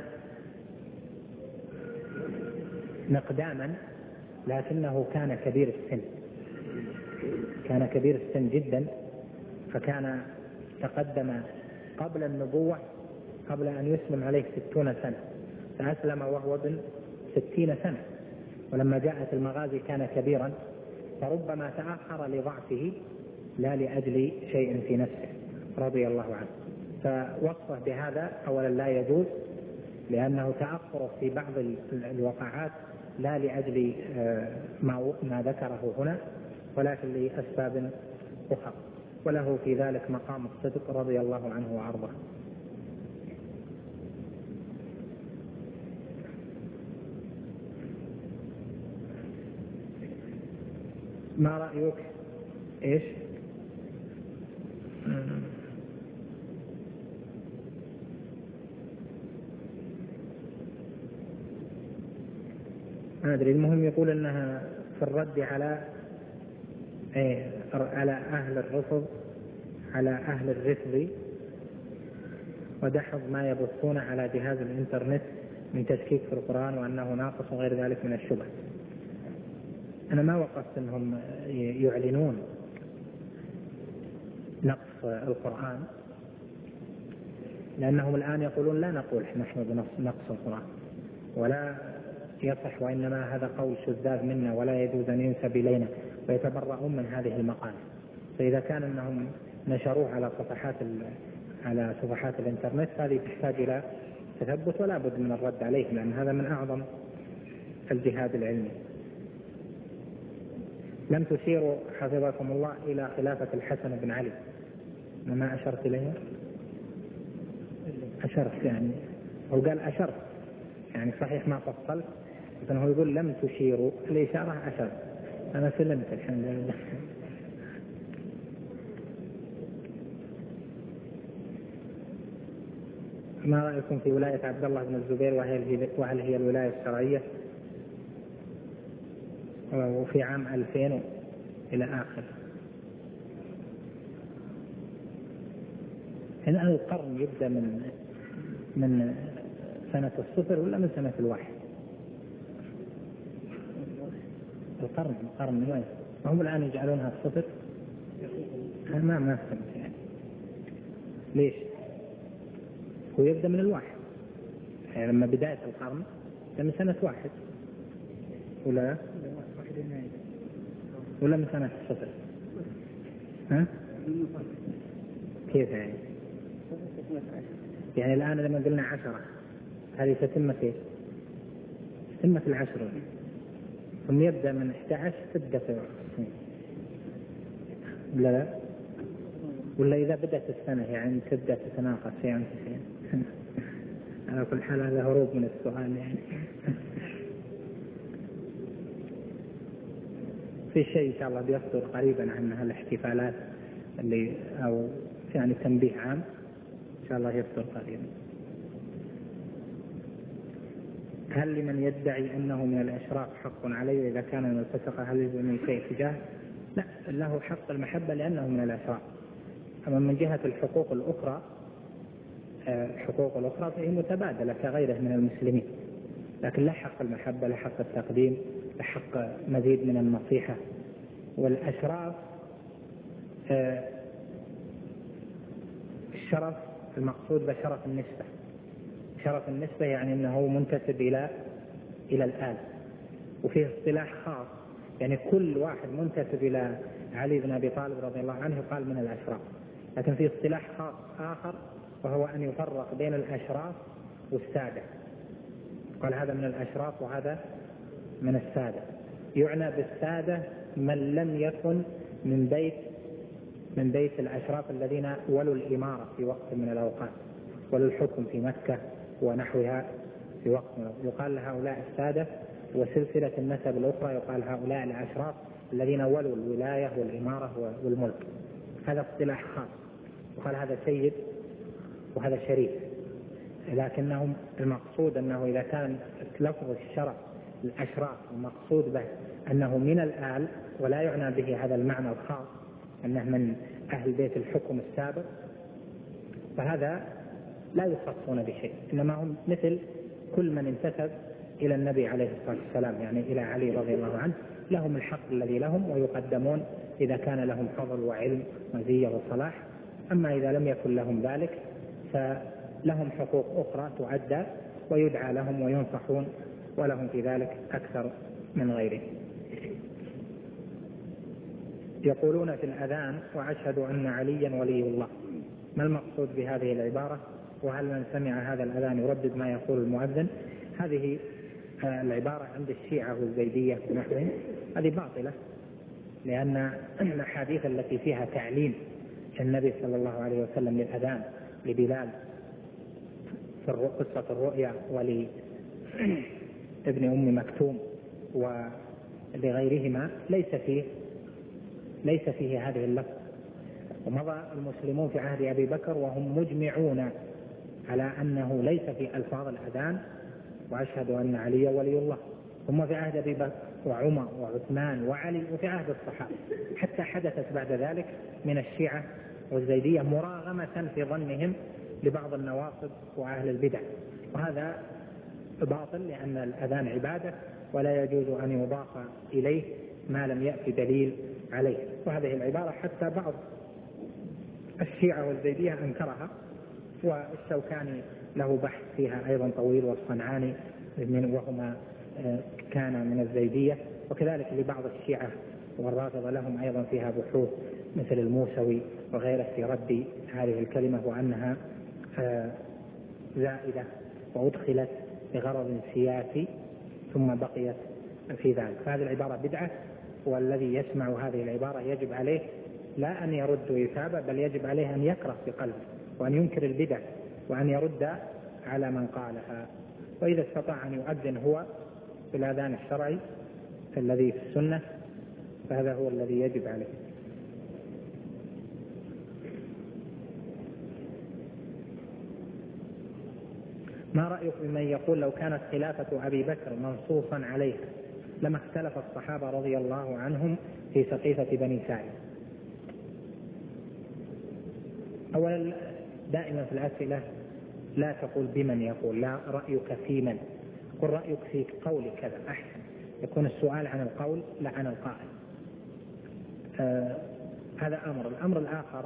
مقداما لكنه كان كبير السن، كان كبير السن جدا، فكان تقدم قبل النبوة قبل أن يسلم عليه 60 سنة، فأسلم وهو ابن 60 سنة، ولما جاءت المغازي كان كبيرا، فربما تأخر لضعفه لا لأجل شيء في نفسه رضي الله عنه. فوصفه بهذا أولا لا يجوز، لأنه تأخر في بعض الوقعات لا لأجل ما ذكره هنا، ولكن لأسباب أخرى، وله في ذلك مقام الصدق رضي الله عنه وعرضه. ما رأيك؟ إيش؟ ما أدري، المهم يقول أنها في الرد على أهل الرفض، على أهل الرفض ودحض ما يبثون على جهاز الإنترنت من تشكيك في القرآن وأنه ناقص وغير ذلك من الشبه. أنا ما وقفت أنهم يعلنون نقص القرآن، لأنهم الآن يقولون لا نقول نحن بنقص القرآن ولا يصح، وإنما هذا قول شذاذ منا ولا يجوز أن ينسب إلينا، ويتبرؤون من هذه المقالة. فإذا كان أنهم نشروه على صفحات الإنترنت هذه تحتاج إلى تثبت ولا بد من الرد عليه، لأن هذا من أعظم الجهاد العلمي. لم تشيروا حفظكم الله إلى خلافة الحسن بن علي، ما أشرت إليه؟ أشرت، يعني هو قال أشرت، يعني صحيح ما فصلت، لكن هو يقول لم تشيروا، الإشارة أشرت، أنا سلمت الحمد لله. ما رأيكم في ولاية عبد الله بن الزبير وهل هي الولاية الشرعية؟ وفي عام 2000 إلى آخر. هنا القرن يبدأ من سنة 0 ولا من سنة 1؟ القرن من وين؟ وهم الآن يجعلونها 0. أنا ما فهمت يعني ليش هو يبدأ من 1، يعني لما بداية القرن من سنة 1 ولا من سنة 0؟ ها؟ كيف يعني الآن لما قلنا 10 هذه تتمة ايش؟ تتمة 10، ثم يبدأ من 11 تبدأ لا ولا إذا بدأت السنة يعني تبدأ تتناقص يعني على كل حال هذا هروب من السؤال يعني. في شيء إن شاء الله بيصدر قريبا عن هالاحتفالات اللي أو يعني تنبيه عام إن شاء الله يصدر قريبا. هل لمن يدعي أنه من الأشراف حق عليه إذا كان من الفسقة هل يجب من شيء تجاه؟ لا، له حق المحبة لأنه من الأشراف. أما من جهة الحقوق الأخرى الحقوق الأخرى فهي متبادلة كغيره من المسلمين، لكن لا حق المحبة، لا حق التقديم، لا حق مزيد من النصيحة. والأشراف الشرف المقصود بشرف النسبة. شرف النسبة يعني أنه منتسب إلى الآل، وفيه اصطلاح خاص، يعني كل واحد منتسب إلى علي بن أبي طالب رضي الله عنه يقال من الأشراف، لكن فيه اصطلاح خاص آخر وهو أن يفرق بين الأشراف والسادة، قال هذا من الأشراف وهذا من السادة. يعنى بالسادة من لم يكن من بيت الأشراف الذين ولوا الإمارة في وقت من الأوقات، ولوا الحكم في مكة ونحوها في وقت يقال لهؤلاء السادة، وسلسلة النسب الأخرى يقال هؤلاء الأشراف الذين ولوا الولاية والإمارة والملك. هذا اصطلاح خاص، وقال هذا سيد وهذا شريف، لكنهم المقصود أنه إذا كان لفظ الشرف الأشراف المقصود به أنه من الآل، ولا يعنى به هذا المعنى الخاص أنه من أهل بيت الحكم السابق، فهذا لا يخصون بشيء، إنما هم مثل كل من انتسب إلى النبي عليه الصلاة والسلام، يعني إلى علي رضي الله عنه، لهم الحق الذي لهم ويقدمون إذا كان لهم فضل وعلم ومزية وصلاح. أما إذا لم يكن لهم ذلك فلهم حقوق أخرى تؤدى ويدعى لهم وينصحون، ولهم في ذلك أكثر من غيره. يقولون في الأذان: وأشهد أن عليا ولي الله. ما المقصود بهذه العبارة؟ وهل من سمع هذا الأذان يردد ما يقول المؤذن؟ هذه العبارة عند الشيعة والزيدية ونحوهم هذه باطلة، لأن الأحاديث التي فيها تعليم النبي صلى الله عليه وسلم للأذان لبلال في قصة الرؤيا ولابن أم مكتوم ولغيرهما ليس فيه هذه اللفظ. ومضى المسلمون في عهد أبي بكر وهم مجمعون على أنه ليس في ألفاظ الأذان وأشهد أن علي ولي الله، ثم في عهد أبي بكر وعمر وعثمان وعلي وفي عهد الصحابة، حتى حدثت بعد ذلك من الشيعة والزيدية مراغمة في ظنهم لبعض النواصب وأهل البدع، وهذا باطل، لأن الأذان عبادة ولا يجوز أن يضاف إليه ما لم يأتي دليل عليه. وهذه العبارة حتى بعض الشيعة والزيدية أنكرها، والشوكاني له بحث فيها أيضا طويل، والصنعاني وهما كان من الزيدية، وكذلك لبعض الشيعة والرافضة لهم أيضا فيها بحوث مثل الموسوي وغيره في رد هذه الكلمة وأنها زائدة وأدخلت بغرض سياسي ثم بقيت في ذلك. فهذه العبارة بدعة، والذي يسمع هذه العبارة يجب عليه لا أن يرد إثابة، بل يجب عليه أن يكره بقلبه وأن ينكر البدع وأن يرد على من قالها. وإذا استطاع أن يؤذن هو بالأذان الشرعي الذي في السنة فهذا هو الذي يجب عليه. ما رأيك بمن يقول لو كانت خلافة أبي بكر منصوصا عليها لما اختلف الصحابة رضي الله عنهم في سقيفة بني ساعد؟ أولا دائما في الأسئلة لا تقول بمن يقول، لا رأيك في من، قل رأيك في قول كذا أحسن، يكون السؤال عن القول لا عن القائل. هذا أمر. الأمر الآخر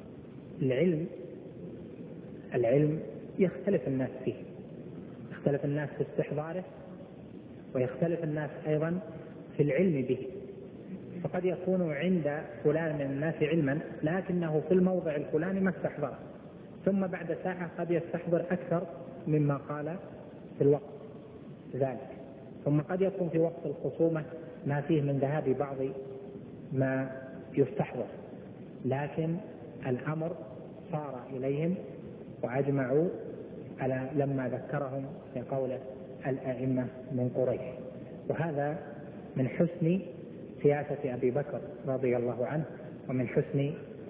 العلم يختلف الناس فيه، يختلف الناس في استحضاره ويختلف الناس أيضا في العلم به. فقد يكون عند فلان من الناس علما لكنه في الموضع الفلاني ما استحضره، ثم بعد ساعة قد يستحضر أكثر مما قال في الوقت ذلك، ثم قد يكون في وقت الخصومة ما فيه من ذهاب بعض ما يستحضر، لكن الأمر صار إليهم وأجمعوا على لما ذكرهم بقول الأئمة من قريش. وهذا من حسن سياسة أبي بكر رضي الله عنه، ومن حسن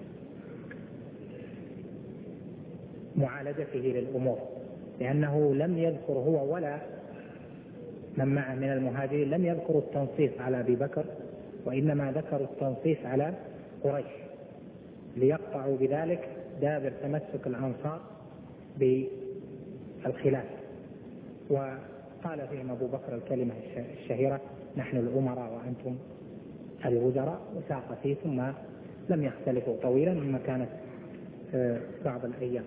معالجته للأمور، لأنه لم يذكر هو ولا من معه من المهاجرين لم يذكروا التنصيص على أبي بكر، وإنما ذكروا التنصيص على قريش ليقطعوا بذلك دابر تمسك الأنصار بالخلاف. وقال فيهم أبو بكر الكلمة الشهيرة: نحن الأمراء وأنتم الوزراء، وساق فيه، ثم لم يختلفوا طويلا مما كانت بعض الأيام.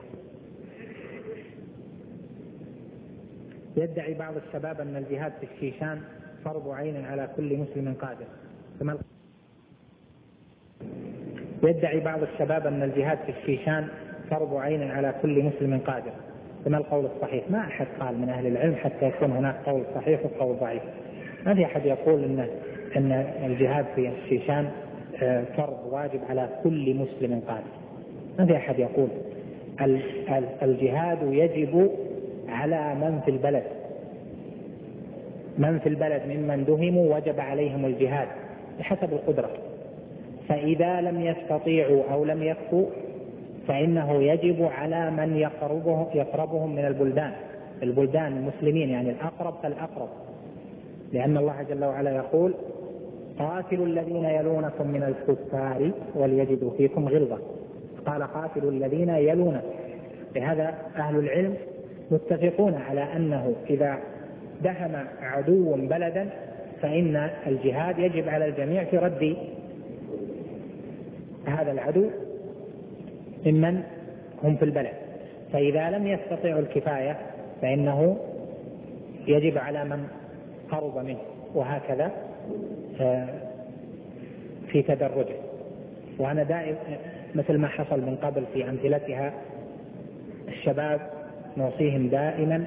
يدعي بعض الشباب أن الجهاد في الشيشان فرض عين على كل مسلم قادر. يدعي بعض الشباب أن الجهاد في الشيشان فرض عين على كل مسلم قادر، فما القول الصحيح؟ ما أحد قال من أهل العلم حتى يكون هناك قول صحيح وقول ضعيف. ما في أحد يقول أن الجهاد في الشيشان فرض واجب على كل مسلم قادر. ما في أحد يقول. الجهاد يجب على من في البلد. من في البلد ممن دهموا وجب عليهم الجهاد بحسب القدرة، فإذا لم يستطيعوا أو لم يكفوا فإنه يجب على من يقربهم من البلدان المسلمين، يعني الأقرب فالأقرب، لأن الله جل وعلا يقول: قاتلوا الذين يلونكم من الكفار وليجدوا فيكم غلظة. قال: قاتلوا الذين يلونكم. لهذا أهل العلم متفقون على أنه إذا دهم عدو بلدا فإن الجهاد يجب على الجميع في رد هذا العدو ممن هم في البلد. فإذا لم يستطيعوا الكفاية فإنه يجب على من قرب منه، وهكذا في تدرجه. وأنا دائما مثل ما حصل من قبل في أمثلتها الشباب نوصيهم دائما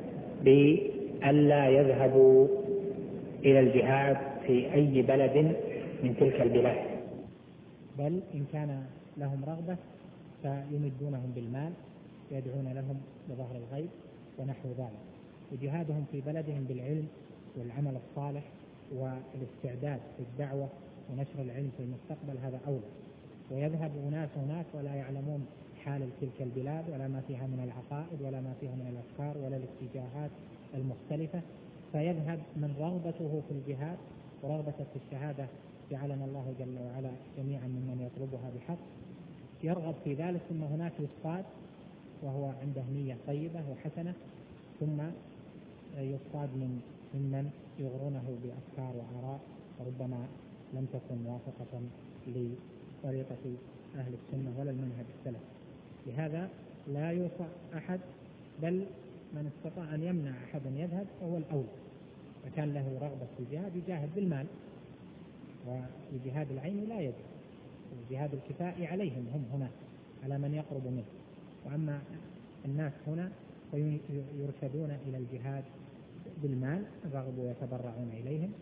بألا يذهبوا إلى الجهاد في أي بلد من تلك البلاد، بل إن كان لهم رغبة فيمدونهم بالمال، يدعون لهم بظهر الغيب ونحو ذلك. وجهادهم في بلدهم بالعلم والعمل الصالح والاستعداد في الدعوة ونشر العلم في المستقبل هذا أولى. ويذهب أناس هناك ولا يعلمون حال تلك البلاد ولا ما فيها من العقائد ولا ما فيها من الأفكار ولا الاتجاهات المختلفة، فيذهب من رغبته في الجهاد ورغبته في الشهادة جعلنا الله جل وعلا جميعا ممن يطلبها بحق، يرغب في ذلك، ثم هناك يصطاد وهو عنده نية طيبة وحسنة، ثم يصطاد ممن يغرونه بأفكار وآراء ربما لم تكن موافقة لطريقة أهل السنة ولا المنهج السلف. لهذا لا يوصى أحد، بل من استطاع أن يمنع أحدا يذهب هو الأولى. وكان له رغبة في الجهاد يجاهد بالمال، وجهاد العين لا يجب. الجهاد الكفائي عليهم هم هناك على من يقرب منه، وأما الناس هنا فيرشدون إلى الجهاد بالمال، رغبوا يتبرعون إليهم.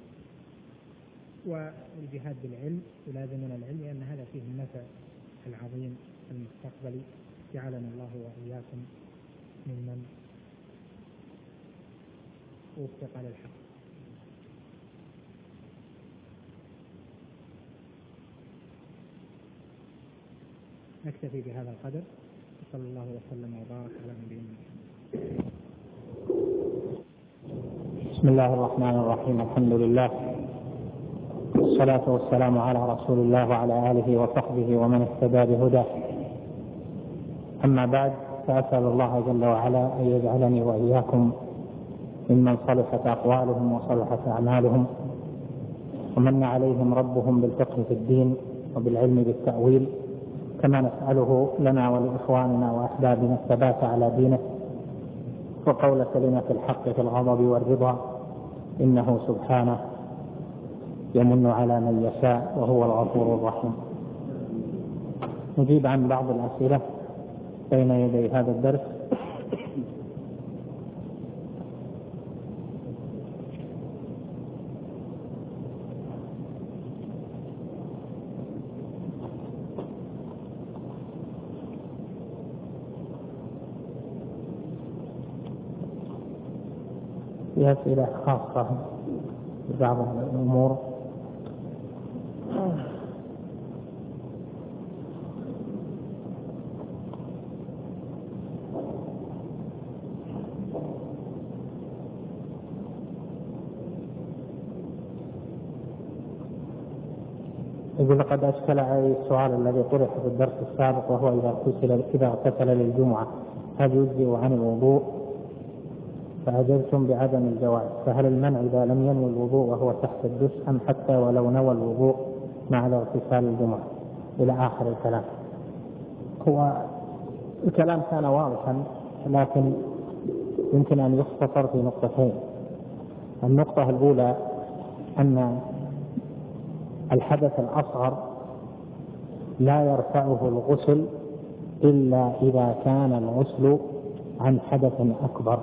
والجهاد بالعلم يلازمون العلم، لأن هذا فيه النفع العظيم المستقبلي. جعلنا الله وإياكم ممن وفق للحق. نكتفي بهذا القدر، صلى الله وسلم وبارك على نبينا محمد. بسم الله الرحمن الرحيم. الحمد لله والصلاة والسلام على رسول الله وعلى آله وصحبه ومن اهتدى بهداه. أما بعد، فأسأل الله جل وعلا أن يجعلني وإياكم ممن صلحت أقوالهم وصلحت أعمالهم، ومن عليهم ربهم بالفقه في الدين وبالعلم بالتأويل، كما نسأله لنا ولإخواننا وأحبابنا الثبات على دينه وقول كلمة الحق في الغضب والرضا، إنه سبحانه يمن على من يشاء وهو الغفور الرحيم. نجيب عن بعض الأسئلة بين يدي هذا الدرس. في أسئلة خاصة ببعض الأمور. يقول لقد أشكل علي السؤال الذي طرح في الدرس السابق، وهو إذا اغتسل للجمعة هل يجزئ عن الوضوء؟ فأجبتم بعدم الجواز، فهل المنع إذا لم ينوي الوضوء وهو تحت الدش أم حتى ولو نوى الوضوء مع اغتسال الجمعة؟ إلى آخر الكلام. هو الكلام كان واضحا، لكن يمكن أن يختصر في نقطتين. النقطة الأولى أن الحدث الأصغر لا يرفعه الغسل إلا إذا كان الغسل عن حدث أكبر.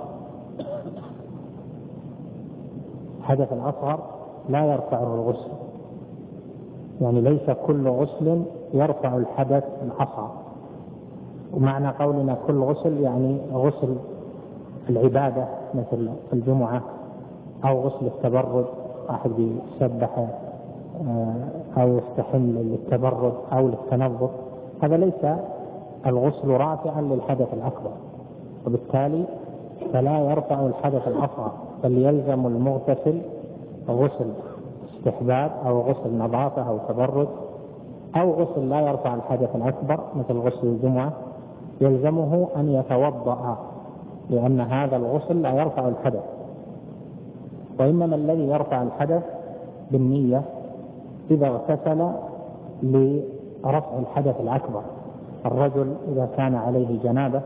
الحدث الأصغر لا يرفعه الغسل، يعني ليس كل غسل يرفع الحدث الأصغر. ومعنى قولنا كل غسل يعني غسل العبادة مثل الجمعة، أو غسل التبرد، واحد يسبح أو يستحم للتبرد أو للتنظف، هذا ليس الغسل رافعا للحدث الأكبر، وبالتالي فلا يرفع الحدث الأصغر، بل يلزم المغتسل غسل استحباب أو غسل نظافة أو تبرد، أو غسل لا يرفع الحدث الأكبر مثل غسل الجمعة، يلزمه أن يتوضأ، لأن هذا الغسل لا يرفع الحدث. وإنما الذي يرفع الحدث بالنية إذا اغتسل لرفع الحدث الأكبر. الرجل إذا كان عليه جنابة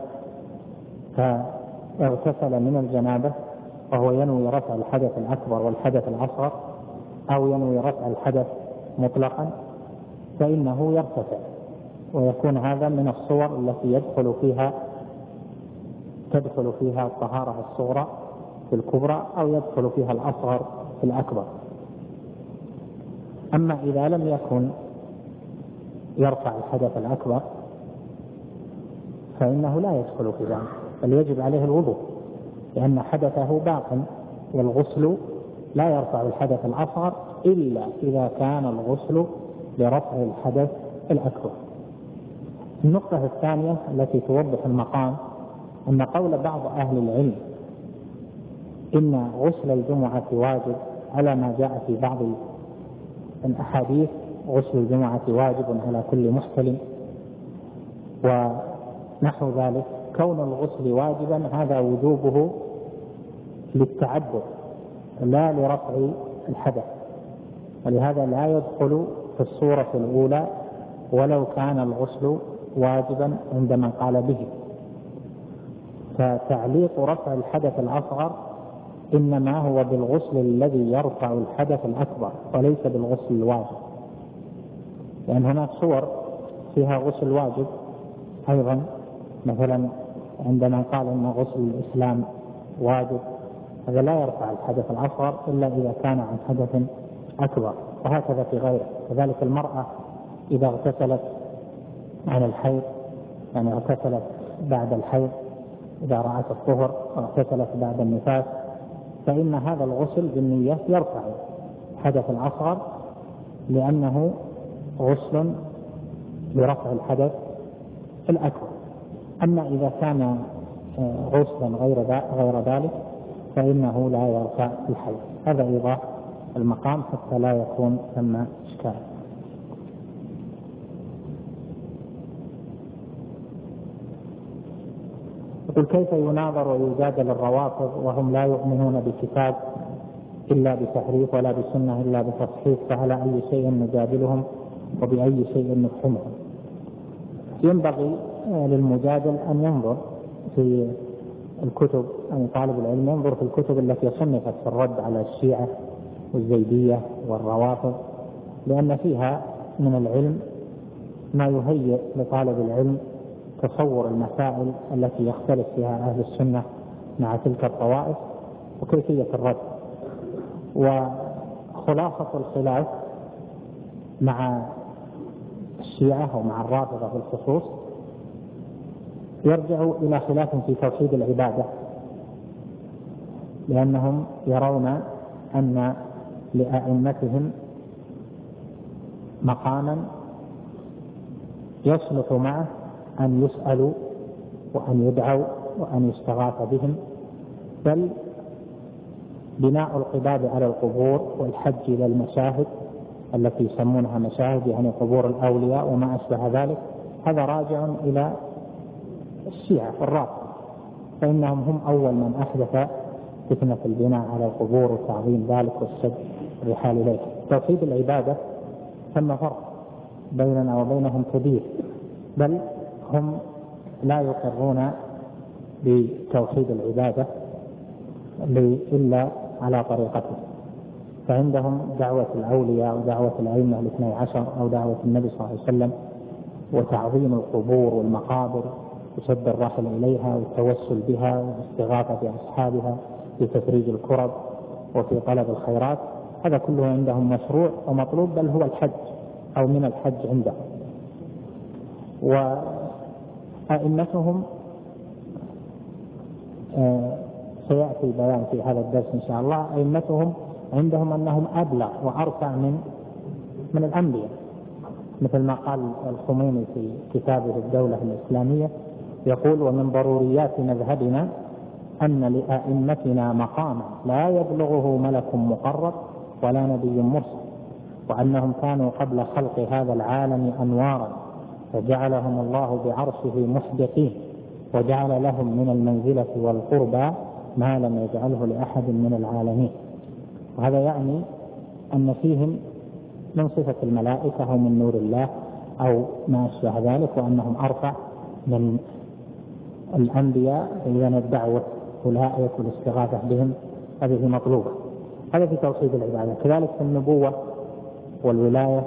فاغتسل من الجنابة وهو ينوي رفع الحدث الأكبر والحدث الأصغر، أو ينوي رفع الحدث مطلقا، فإنه يرتفع، ويكون هذا من الصور التي تدخل فيها الطهارة الصغرى في الكبرى، أو يدخل فيها الأصغر في الأكبر. أما إذا لم يكن يرفع الحدث الأكبر فإنه لا يدخل في ذلك، بل يجب عليه الوضوء، لأن حدثه باق، والغسل لا يرفع الحدث الأصغر إلا إذا كان الغسل لرفع الحدث الأكبر. النقطة الثانية التي توضح المقام أن قول بعض أهل العلم إن غسل الجمعة واجب على ما جاء في بعض الأحاديث، غسل الجمعة واجب على كل محتلم ونحو ذلك، كون الغسل واجبا هذا وجوبه للتعبد لا لرفع الحدث، ولهذا لا يدخل في الصورة الأولى ولو كان الغسل واجبا عند من قال به. فتعليق رفع الحدث الأصغر إنما هو بالغسل الذي يرفع الحدث الأكبر وليس بالغسل الواجب، لأن هناك صور فيها غسل واجب أيضا، مثلا عندما قال أن غسل الإسلام واجب، هذا لا يرفع الحدث الأصغر إلا إذا كان عن حدث أكبر، وهكذا في غيره. كذلك المرأة إذا اغتسلت عن الحيض، يعني اغتسلت بعد الحيض، إذا رأت الطهر واغتسلت بعد النفاس، فإن هذا الغسل بالنية يرفع الحدث الأصغر، لأنه غسل لرفع الحدث الأكبر. أما إذا كان غسلا غير ذلك فإنه لا يرفع الحدث. هذا إيضاح المقام حتى لا يكون ثم إشكال. يقول كيف يناظر ويجادل الروافض وهم لا يؤمنون بكتاب إلا بتحريف ولا بسنة إلا بتصحيف، فعلى أي شيء نجادلهم وبأي شيء نفهمهم؟ ينبغي للمجادل أن ينظر في الكتب، أن طالب العلم ينظر في الكتب التي صنفت في الرد على الشيعة والزيدية والروافض، لأن فيها من العلم ما يهيئ لطالب العلم تصور المسائل التي يختلف فيها أهل السنة مع تلك الطوائف وكيفية الرد. وخلاصة الخلاف مع الشيعة ومع الرافضة بالخصوص يرجع إلى خلاف في توحيد العبادة، لأنهم يرون أن لأئمتهم مقاما يصلح معه أن يسألوا وأن يدعوا وأن يستغاث بهم، بل بناء القباب على القبور والحج إلى المشاهد التي يسمونها مشاهد، يعني قبور الأولياء وما أشبه ذلك، هذا راجع إلى الشيعة الرافضة، فإنهم هم أول من أحدث فتنة البناء على القبور وتعظيم ذلك والسد الرحال إليه. توحيد العبادة ثم فرق بيننا وبينهم كبير، بل هم لا يقرون بتوحيد العبادة إلا على طريقته، فعندهم دعوة الأولياء ودعوة الأئمة الاثني عشر أو دعوة النبي صلى الله عليه وسلم وتعظيم القبور والمقابر وشد الرحل إليها والتوسل بها والاستغاثة بأصحابها في تفريج الكرب وفي طلب الخيرات، هذا كله عندهم مشروع ومطلوب، بل هو الحج أو من الحج عندهم. وأئمتهم سيأتي بيان في هذا الدرس إن شاء الله، أئمتهم عندهم أنهم أبلغ وأرفع من الأنبياء، مثل ما قال الخميني في كتابه الدولة الإسلامية، يقول: ومن ضروريات مذهبنا أن لأئمتنا مقاما لا يبلغه ملك مقرب ولا نبي مرسل، وأنهم كانوا قبل خلق هذا العالم أنوارا، فجعلهم الله بعرشه محدثين، وجعل لهم من المنزلة والقربى ما لم يجعله لأحد من العالمين. وهذا يعني أن فيهم من صفة الملائكة أو من نور الله أو ما أشبه ذلك، وأنهم أرفع من الأنبياء، إذن الدعوة أولئك والاستغاثة بهم هذه مطلوبة. هذا في توحيد العبادة. كذلك في النبوة والولاية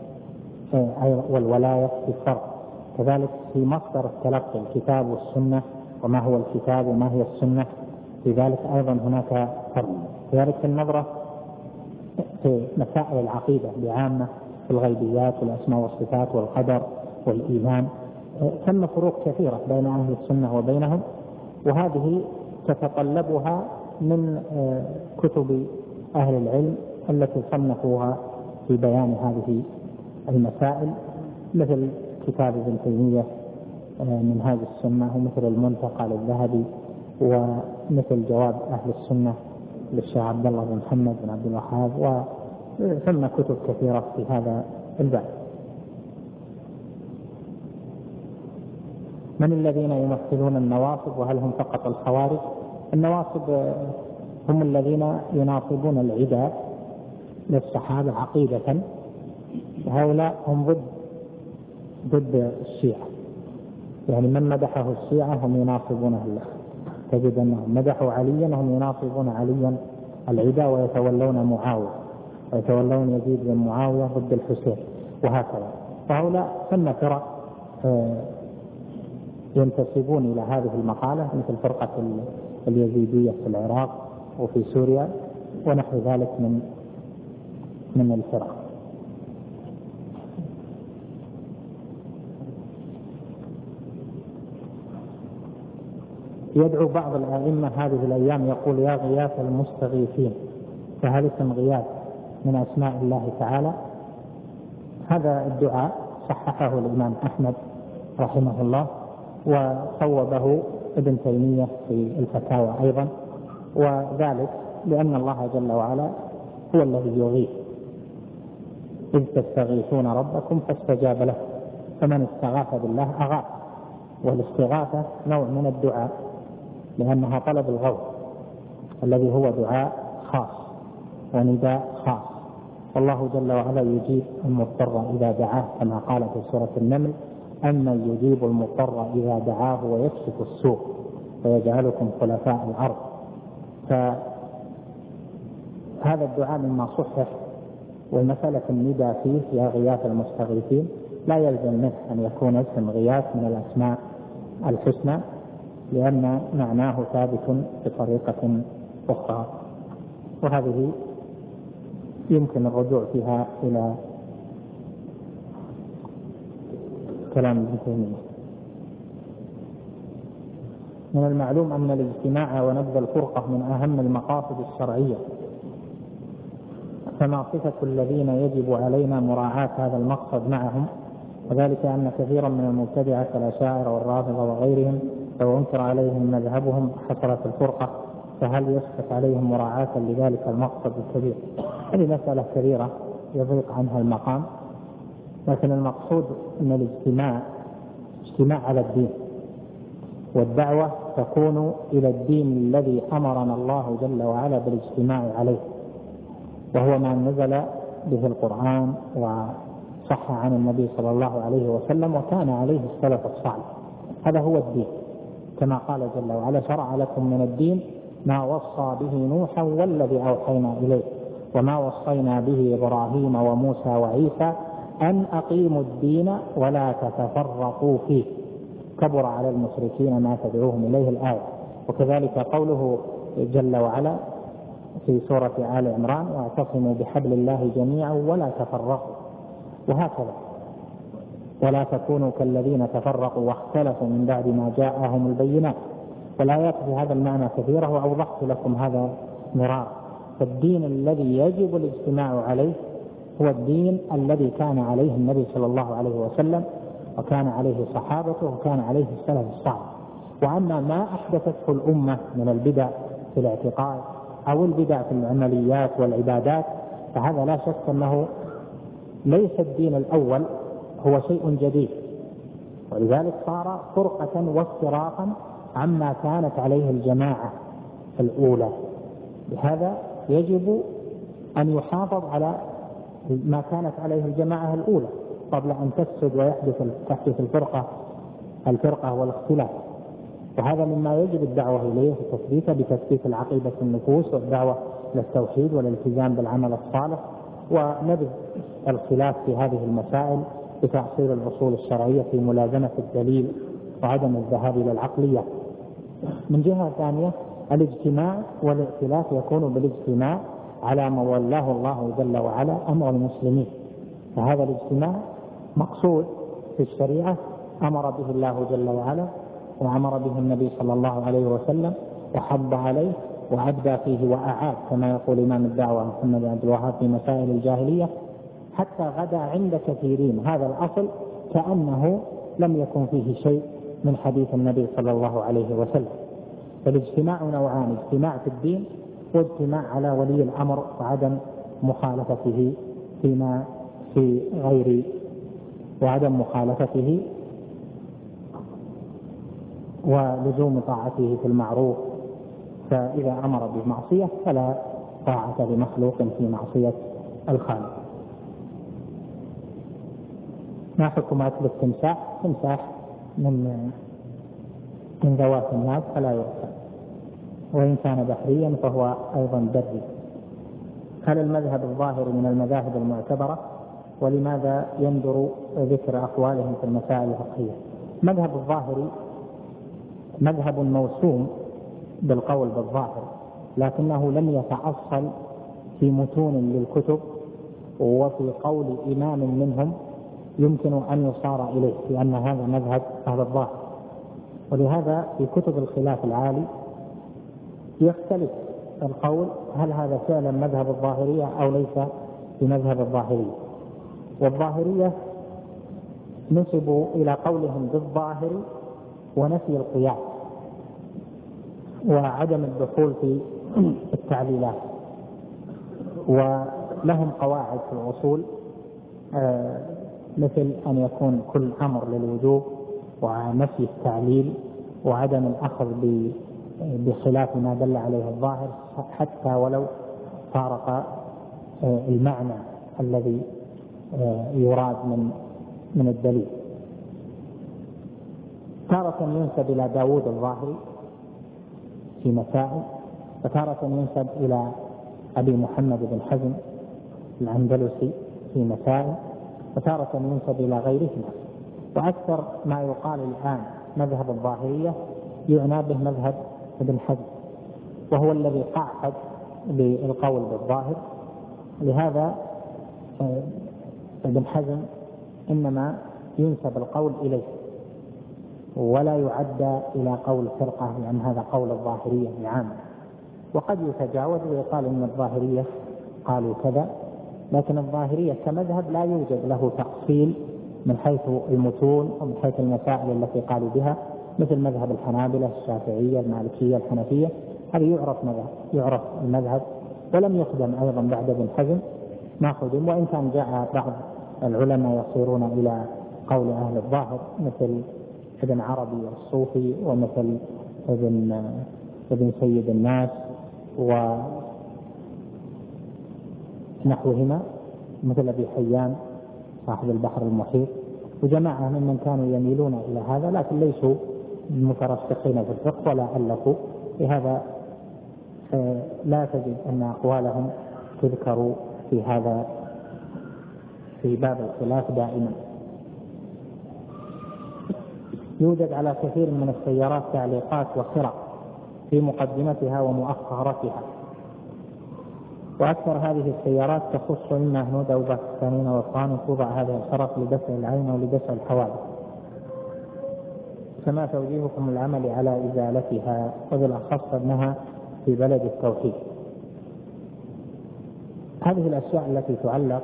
في فرق، كذلك في مصدر التلقي الكتاب والسنة، وما هو الكتاب وما هي السنة، في ذلك أيضا هناك فرق. كذلك في النظرة في مسائل العقيدة بعامة، في الغيبيات والأسماء والصفات والقدر والإيمان، ثم فروق كثيرة بين أهل السنة وبينهم، وهذه تتطلبها من كتب أهل العلم التي صنفوها في بيان هذه المسائل، مثل كتاب ابن تيمية منهاج السنة، ومثل المنتقى للذهبي، ومثل جواب أهل السنة للشيخ عبد الله بن محمد بن عبد الوهاب، وثم كتب كثيرة في هذا الباب. من الذين يمثلون النواصب، وهل هم فقط الخوارج؟ النواصب هم الذين يناصبون العداء للصحابة عقيدة، وهؤلاء هم ضد الشيعة، يعني من مدحه الشيعة هم يناصبونه الله، تجد أنهم مدحوا عليا هم يناصبون عليا العداء ويتولون معاوية ويتولون يزيد بن معاوية ضد الحسين، وهكذا. وهؤلاء ثم فرق ينتسبون إلى هذه المقالة، مثل فرقة اليزيدية في العراق وفي سوريا ونحو ذلك من الفرق. يدعو بعض الأئمة هذه الأيام يقول: يا غياث المستغيثين، فهل اسم غياث من أسماء الله تعالى؟ هذا الدعاء صححه الإمام أحمد رحمه الله، وصوبه ابن تيمية في الفتاوى أيضا، وذلك لأن الله جل وعلا هو الذي يغيث، إذ تستغيثون ربكم فاستجاب له، فمن استغاث بالله أغاث. والاستغاثة نوع من الدعاء، لأنها طلب الغوث الذي هو دعاء خاص ونداء خاص، والله جل وعلا يجيب المضطر إذا دعاه، كما قال في سورة النمل: أمن يجيب المضطر إذا دعاه ويكشف السوء ويجعلكم خلفاء الأرض. فهذا الدعاء مما صحح، والمسألة النداء فيه يا غياث المستغيثين لا يلزم منه أن يكون اسم غياث من الأسماء الحسنى، لأن معناه ثابت بطريقة أخرى، وهذه يمكن الرجوع فيها إلى كلام ابن تيمية. من المعلوم أن الاجتماع ونبذ الفرقة من أهم المقاصد الشرعية، فما صفة الذين يجب علينا مراعاة هذا المقصد معهم؟ وذلك أن كثيرا من المبتدعة كالأشاعرة والرافضة وغيرهم لو أنكر عليهم مذهبهم حصلت الفرقة، فهل يسقط عليهم مراعاة لذلك المقصد الكبير؟ هذه مسألة كبيرة يضيق عنها المقام، لكن المقصود أن الاجتماع اجتماع على الدين، والدعوة تكون إلى الدين الذي أمرنا الله جل وعلا بالاجتماع عليه، وهو ما نزل به القرآن وصح عن النبي صلى الله عليه وسلم وكان عليه السلف الصالح. هذا هو الدين، كما قال جل وعلا: شرع لكم من الدين ما وصى به نوحا والذي أوحينا إليه وما وصينا به إبراهيم وموسى وعيسى أن أقيموا الدين ولا تتفرقوا فيه كبر على المشركين ما تدعوهم إليه الآية. وكذلك قوله جل وعلا في سورة آل عمران: واعتصموا بحبل الله جميعا ولا تفرقوا. وهكذا: ولا تكونوا كالذين تفرقوا واختلفوا من بعد ما جاءهم البينات. والآيات في هذا المعنى كثيرة وأوضحت لكم هذا مرارا. فالدين الذي يجب الاجتماع عليه هو الدين الذي كان عليه النبي صلى الله عليه وسلم وكان عليه صحابته وكان عليه السلف الصالح. وأما ما أحدثته الأمة من البدع في الاعتقاد أو البدع في العمليات والعبادات فهذا لا شك أنه ليس الدين الأول، هو شيء جديد، ولذلك صار فرقة وافتراقا عما كانت عليه الجماعة الأولى. لهذا يجب أن يحافظ على ما كانت عليه الجماعة الأولى قبل أن تفسد وتحدث الفرقة والاختلاف. وهذا مما يجب الدعوة إليه وتثبيته بتثبيت العقيدة في النفوس والدعوة للتوحيد والالتزام بالعمل الصالح ونبذ الخلاف في هذه المسائل بتأصيل الأصول الشرعية في ملازمة الدليل وعدم الذهاب إلى العقلية. من جهة ثانية الاجتماع والائتلاف يكون بالاجتماع على ما ولاه الله جل وعلا أمر المسلمين، فهذا الاجتماع مقصود في الشريعة أمر به الله جل وعلا وأمر به النبي صلى الله عليه وسلم وحض عليه وأبدى فيه وأعاد، كما يقول إمام الدعوة محمد بن عبد الوهاب في مسائل الجاهلية: حتى غدا عند كثيرين هذا الأصل كأنه لم يكن فيه شيء من حديث النبي صلى الله عليه وسلم. فالاجتماع نوعان: اجتماع في الدين واجتماع على ولي الأمر وعدم مخالفته فيما في غير وعدم مخالفته ولزوم طاعته في المعروف، فإذا أمر بمعصية فلا طاعة لمخلوق في معصية الخالق. ما حكم أكل التمساح؟ تمساح من ذوات الناس فلا يؤكل، وإن كان بحريا فهو أيضا بري. هل المذهب الظاهري من المذاهب المعتبرة؟ ولماذا يندر ذكر أقوالهم في المسائل الفقهية؟ مذهب الظاهري مذهب موسوم بالقول بالظاهر، لكنه لم يتأصل في متون للكتب وفي قول إمام منهم يمكن أن يصار إليه، لأن هذا مذهب أهل الظاهر. ولهذا في كتب الخلاف العالي يختلف القول هل هذا فعلا مذهب الظاهرية أو ليس بمذهب الظاهرية. والظاهرية نسبوا إلى قولهم بالظاهر ونفي القياس وعدم الدخول في التعليلات، ولهم قواعد في الأصول مثل أن يكون كل أمر للوجوب ونفي التعليل وعدم الأخذ بخلاف ما دل عليه الظاهر حتى ولو فارق المعنى الذي يراد من الدليل. تارة ينسب إلى داود الظاهري في مسائل، وتارة ينسب إلى أبي محمد بن حزم الأندلسي في مسائل، وتارة ينسب إلى غيرهما. وأكثر ما يقال الآن مذهب الظاهرية يعنى به مذهب ابن حزم، وهو الذي قعد بالقول بالظاهر. لهذا ابن حزم إنما ينسب القول إليه ولا يعد إلى قول فرقة، لأن هذا قول الظاهرية عام، وقد يتجاوز ويقال إن الظاهرية قالوا كذا، لكن الظاهرية كمذهب لا يوجد له تأصيل من حيث المتون ومن حيث المسائل التي قالوا بها، مثل مذهب الحنابلة الشافعية المالكية الحنفية. هذا يعرف المذهب، ولم يقدم أيضا بعد ابن حزم ما خدم، وإن كان جاء بعض العلماء يصيرون إلى قول أهل الظاهر مثل ابن عربي الصوفي ومثل ابن سيد الناس ونحوهما مثل أبي حيان صاحب البحر المحيط، وجماعة ممن كانوا يميلون إلى هذا، لكن ليسوا مترسخين في الفقه ولا ألفوا، لهذا لا تجد أن أقوالهم تذكر في هذا في باب الخلاف دائما. يوجد على كثير من السيارات تعليقات وخرق في مقدمتها ومؤخرتها، وأكثر هذه السيارات تخص إما هنود أو باكستانيين وأفغان، توضع هذه الخرق لدفع العين أو لدفع الحوادث، فما توجيهكم العمل على إزالتها، وبالأخص أنها في بلد التوحيد؟ هذه الأشياء التي تعلق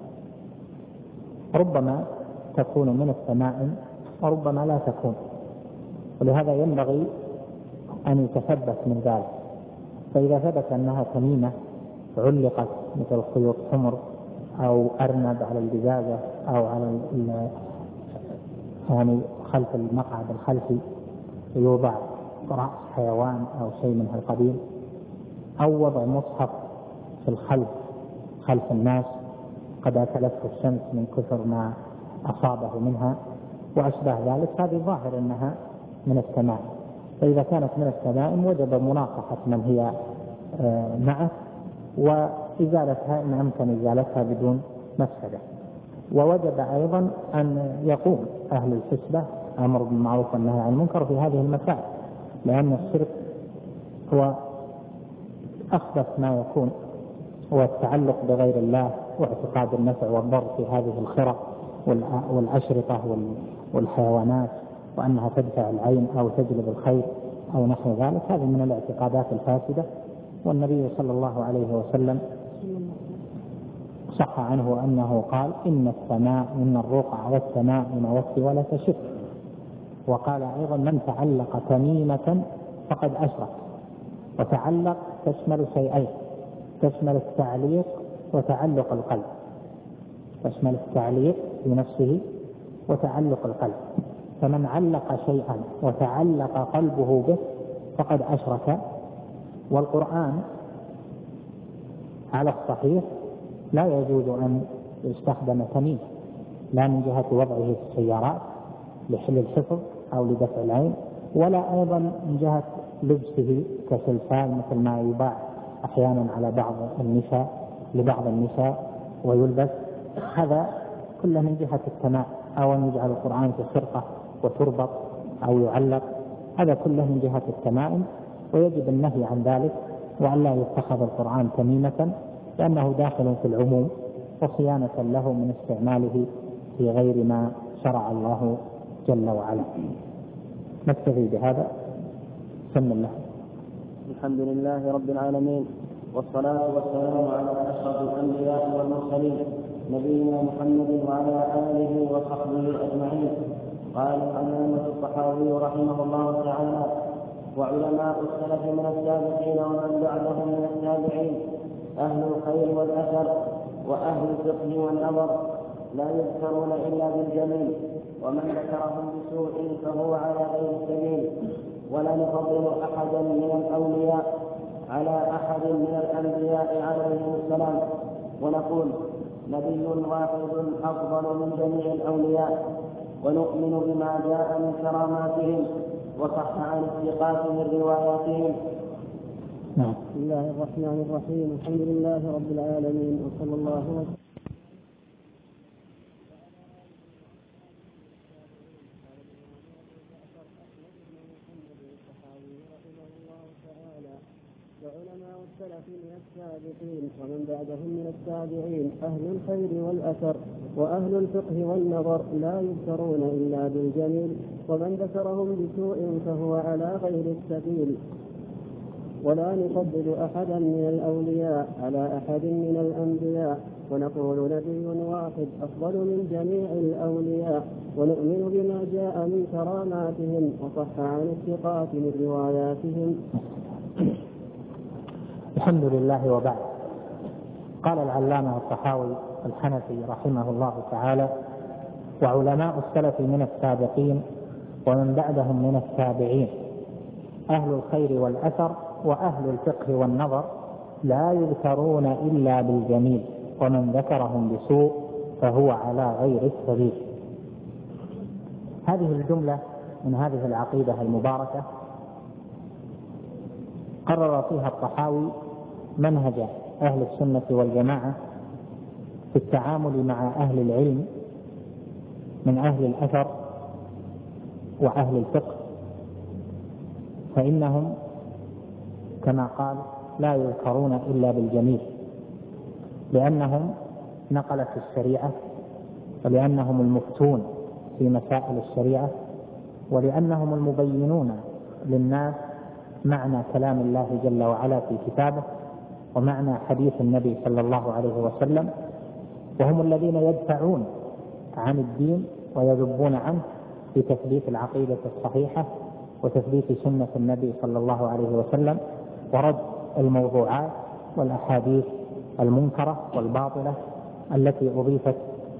ربما تكون من التمائم وربما لا تكون، ولهذا ينبغي أن يتثبت من ذلك. فإذا ثبت أنها تميمة علقت مثل خيوط حمر أو أرنب على الجزازة أو على يعني خلف المقعد الخلفي يوضع رأس حيوان أو شيء من القبيل، أو وضع مصحف في الخلف خلف الناس قد أكلته الشمس من كثر ما أصابه منها وأشبه ذلك، هذه ظاهر أنها من التمائم. فإذا كانت من التمائم وجب مناقحة من هي معه وإزالتها إن أمكن إزالتها بدون مفسدة. ووجب أيضا أن يقوم أهل الحسبة أمر بالمعروف والنهي عن المنكر في هذه المسائل، لأن الشرك هو أخبث ما يكون، هو التعلق بغير الله واعتقاد النفع والضر في هذه الخرق والأشرطة والحيوانات، وأنها تدفع العين أو تجلب الخير أو نحو ذلك. هذه من الاعتقادات الفاسدة. والنبي صلى الله عليه وسلم صح عنه أنه قال: إن الرقع والتمائم والسولة شرك. وقال أيضا: من تعلق تميمة فقد أشرك. وتعلق تشمل شيئين، تشمل التعليق وتعلق القلب، تشمل التعليق في نفسه وتعلق القلب. فمن علق شيئا وتعلق قلبه به فقد أشرك. والقرآن على الصحيح لا يجوز أن يستخدم تميم، لا من جهة وضعه في السيارات لحل الحفظ أو لدفع العين، ولا أيضا من جهة لبسه كسلسال مثل ما يباع أحيانا على لبعض النساء ويلبس. هذا كله من جهة التمائم، أو أن يجعل القرآن في خرقة وتربط أو يعلق، هذا كله من جهة التمائم، ويجب النهي عن ذلك وأن لا يتخذ القرآن تميمة، لأنه داخل في العموم وصيانة له من استعماله في غير ما شرع الله جل وعلا. نكتفي بهذا. بسم الله. الحمد لله رب العالمين، والصلاة والسلام على أشرف الأنبياء والمرسلين نبينا محمد وعلى آله وصحبه أجمعين. قال العلامة الطحاوي رحمه الله تعالى: وعلماء السلف من السابقين ومن بعدهم من التابعين أهل الخير والأثر وأهل الفقه والنظر لا يذكرون إلا بالجميل، ومن ذكرهم بسوء فهو على غير السبيل. ولا نفضل أحدا من الأولياء على أحد من الأنبياء عليهم السلام، ونقول: نبي واحد أفضل من جميع الأولياء، ونؤمن بما جاء من كراماتهم وصح عن الثقات من رواياتهم. بسم الله الرحمن الرحيم. الحمد لله رب العالمين، وصلى الله وسلم. وعلماء السلف من السابقين ومن بعدهم من التابعين أهل الخير والأثر وأهل الفقه والنظر لا يذكرون إلا بالجميل، ومن ذكرهم بسوء فهو على غير السبيل. ولا نفضل أحدا من الأولياء على أحد من الأنبياء، ونقول: نبي واحد أفضل من جميع الأولياء، ونؤمن بما جاء من كراماتهم وصح عن الثقات من رواياتهم. الحمد لله. وبعد. قال العلامة الطحاوي الحنفي رحمه الله تعالى: وعلماء السلف من السابقين ومن بعدهم من التابعين أهل الخير والأثر وأهل الفقه والنظر لا يذكرون إلا بالجميل، ومن ذكرهم بسوء فهو على غير السبيل. هذه الجملة من هذه العقيدة المباركة قرر فيها الطحاوي منهج أهل السنة والجماعة في التعامل مع أهل العلم من أهل الأثر وأهل الفقه، فإنهم كما قال لا يذكرون إلا بالجميل، لأنهم نقلة الشريعة، ولأنهم المفتون في مسائل الشريعة، ولأنهم المبينون للناس معنى كلام الله جل وعلا في كتابه ومعنى حديث النبي صلى الله عليه وسلم، وهم الذين يدفعون عن الدين ويذبون عنه في تثبيت العقيدة الصحيحة وتثبيت سنة النبي صلى الله عليه وسلم ورد الموضوعات والأحاديث المنكرة والباطلة التي أضيفت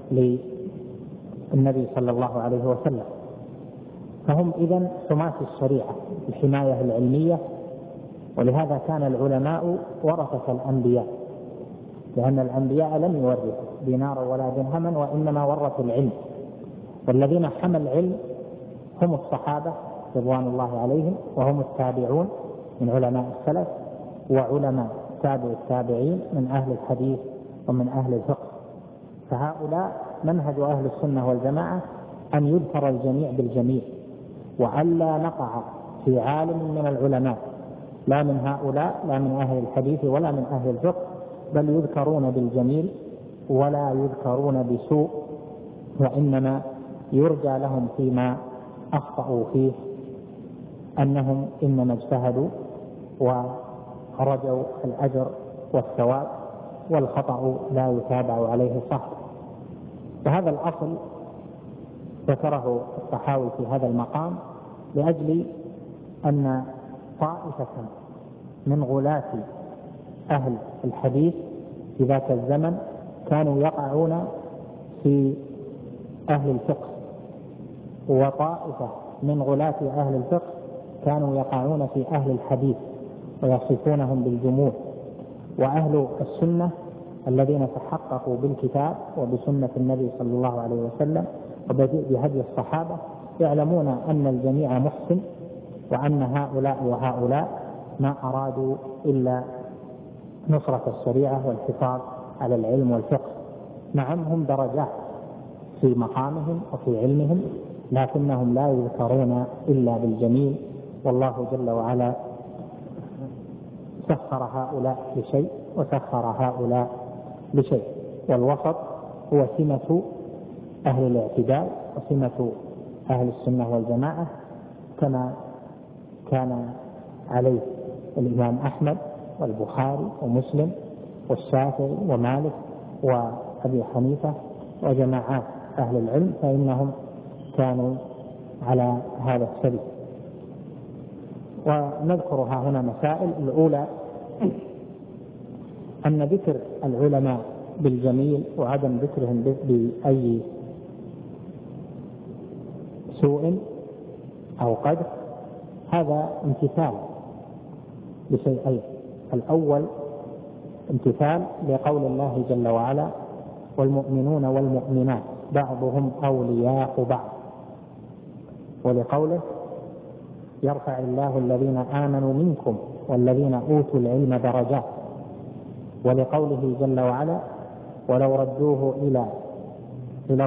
للنبي صلى الله عليه وسلم. فهم إذن حماة الشريعة الحماية العلمية، ولهذا كان العلماء ورثة الأنبياء، لأن الأنبياء لم يورثوا دينارا ولا درهما وإنما ورثوا العلم، والذين حمل العلم هم الصحابة رضوان الله عليهم، وهم التابعون من علماء السلف، وعلماء تابع التابعين من أهل الحديث ومن أهل الفقه. فهؤلاء منهج أهل السنة والجماعة أن يذكر الجميع بالجميع، وألا نقع في عالم من العلماء لا من هؤلاء لا من أهل الحديث ولا من أهل الفقه، بل يذكرون بالجميل ولا يذكرون بسوء، وإنما يرجى لهم فيما أخطأوا فيه أنهم إنما اجتهدوا ورجوا الأجر والثواب، والخطأ لا يتابع عليه صح. وهذا الأصل ذكره الطحاوي في هذا المقام لأجل أن طائفة من غلاة أهل الحديث في ذاك الزمن كانوا يقعون في أهل الفقه، وطائفة من غلاة أهل الفقه كانوا يقعون في أهل الحديث ويصفونهم بالجمود. وأهل السنة الذين تحققوا بالكتاب وبسنة النبي صلى الله عليه وسلم وبهدي الصحابة يعلمون أن الجميع محسن، وأن هؤلاء وهؤلاء ما أرادوا إلا نصرة الشريعة والحفاظ على العلم والفقه. نعم هم درجات في مقامهم وفي علمهم، لكنهم لا يذكرون إلا بالجميل، والله جل وعلا سخر هؤلاء لشيء وسخر هؤلاء لشيء. والوسط هو سمة أهل الاعتدال وسمة أهل السنة والجماعة، كما كان عليه الإمام أحمد والبخاري ومسلم والشافعي ومالك وأبي حنيفة وجماعات أهل العلم، فإنهم كانوا على هذا السبيل. ونذكرها هنا مسائل. الأولى أن ذكر العلماء بالجميل وعدم ذكرهم بأي سوء أو قدر هذا امتثال لشيئين. الأول امتثال لقول الله جل وعلا: والمؤمنون والمؤمنات بعضهم أولياء بعض، ولقوله: يرفع الله الذين آمنوا منكم والذين أوتوا العلم درجات، ولقوله جل وعلا: ولو ردوه إلى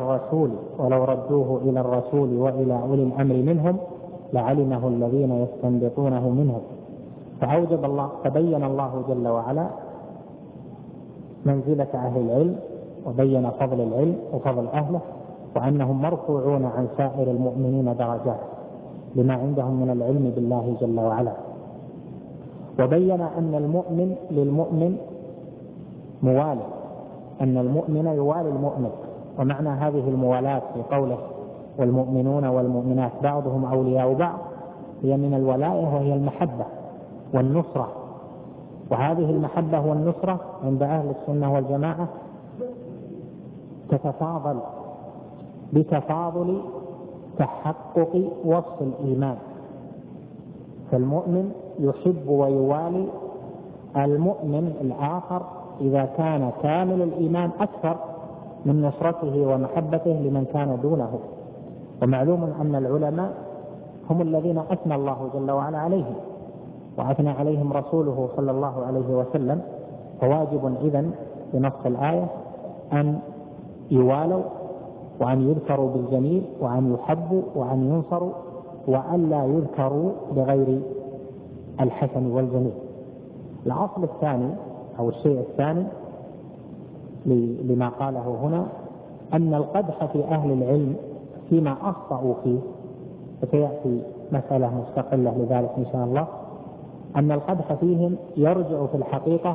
الرسول وإلى أولي الأمر منهم لعلمه الذين يستنبطونه منهم. فبين الله جل وعلا منزلة أهل العلم، وبين فضل العلم وفضل أهله، وأنهم مرفوعون عن سائر المؤمنين درجات لما عندهم من العلم بالله جل وعلا. وبين أن المؤمن للمؤمن موالي، أن المؤمن يوالي المؤمن. ومعنى هذه الموالاة في قوله: والمؤمنون والمؤمنات بعضهم أولياء بعض، هي من الولاية وهي المحبة والنصرة. وهذه المحبة والنصرة عند أهل السنة والجماعة تتفاضل بتفاضل تحقق وصف الإيمان، فالمؤمن يحب ويوالي المؤمن الآخر إذا كان كامل الإيمان أكثر من نصرته ومحبته لمن كان دونه. ومعلوم أن العلماء هم الذين أثنى الله جل وعلا عليهم وأثنى عليهم رسوله صلى الله عليه وسلم، فواجب إذن بنص الآية أن يوالوا وأن يذكروا بالجميل وأن يحبوا وأن ينصروا وأن لا يذكروا بغير الحسن والجميل. الأصل الثاني أو الشيء الثاني لما قاله هنا أن القدح في أهل العلم فيما أخطأوا فيه، وسيأتي مسألة مستقلة لذلك إن شاء الله، أن القدح فيهم يرجع في الحقيقة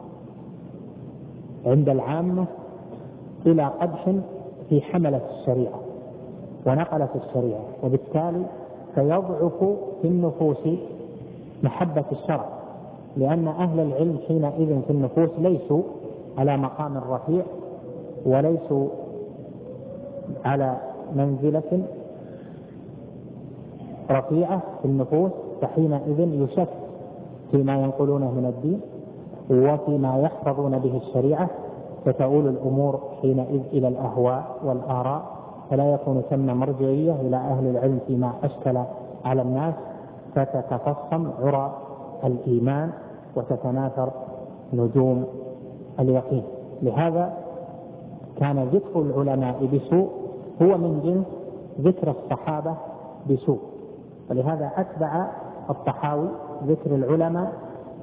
عند العامة إلى قدح في حملة الشريعة ونقلة الشريعة، وبالتالي سيضعف في النفوس محبة الشرع، لأن أهل العلم حينئذ في النفوس ليسوا على مقام رفيع وليسوا على منزلة رفيعة في النفوس، فحينئذ يشك فيما ينقلونه من الدين وفيما يحفظون به الشريعة، فتؤول الأمور حينئذ إلى الأهواء والآراء، فلا يكون ثم مرجعية إلى أهل العلم فيما أشكل على الناس، فتتفصم عرى الإيمان وتتناثر نجوم اليقين. لهذا كان ذكر العلماء بسوء هو من جنس ذكر الصحابة بسوء، ولهذا أتبع الطحاوي ذكر العلماء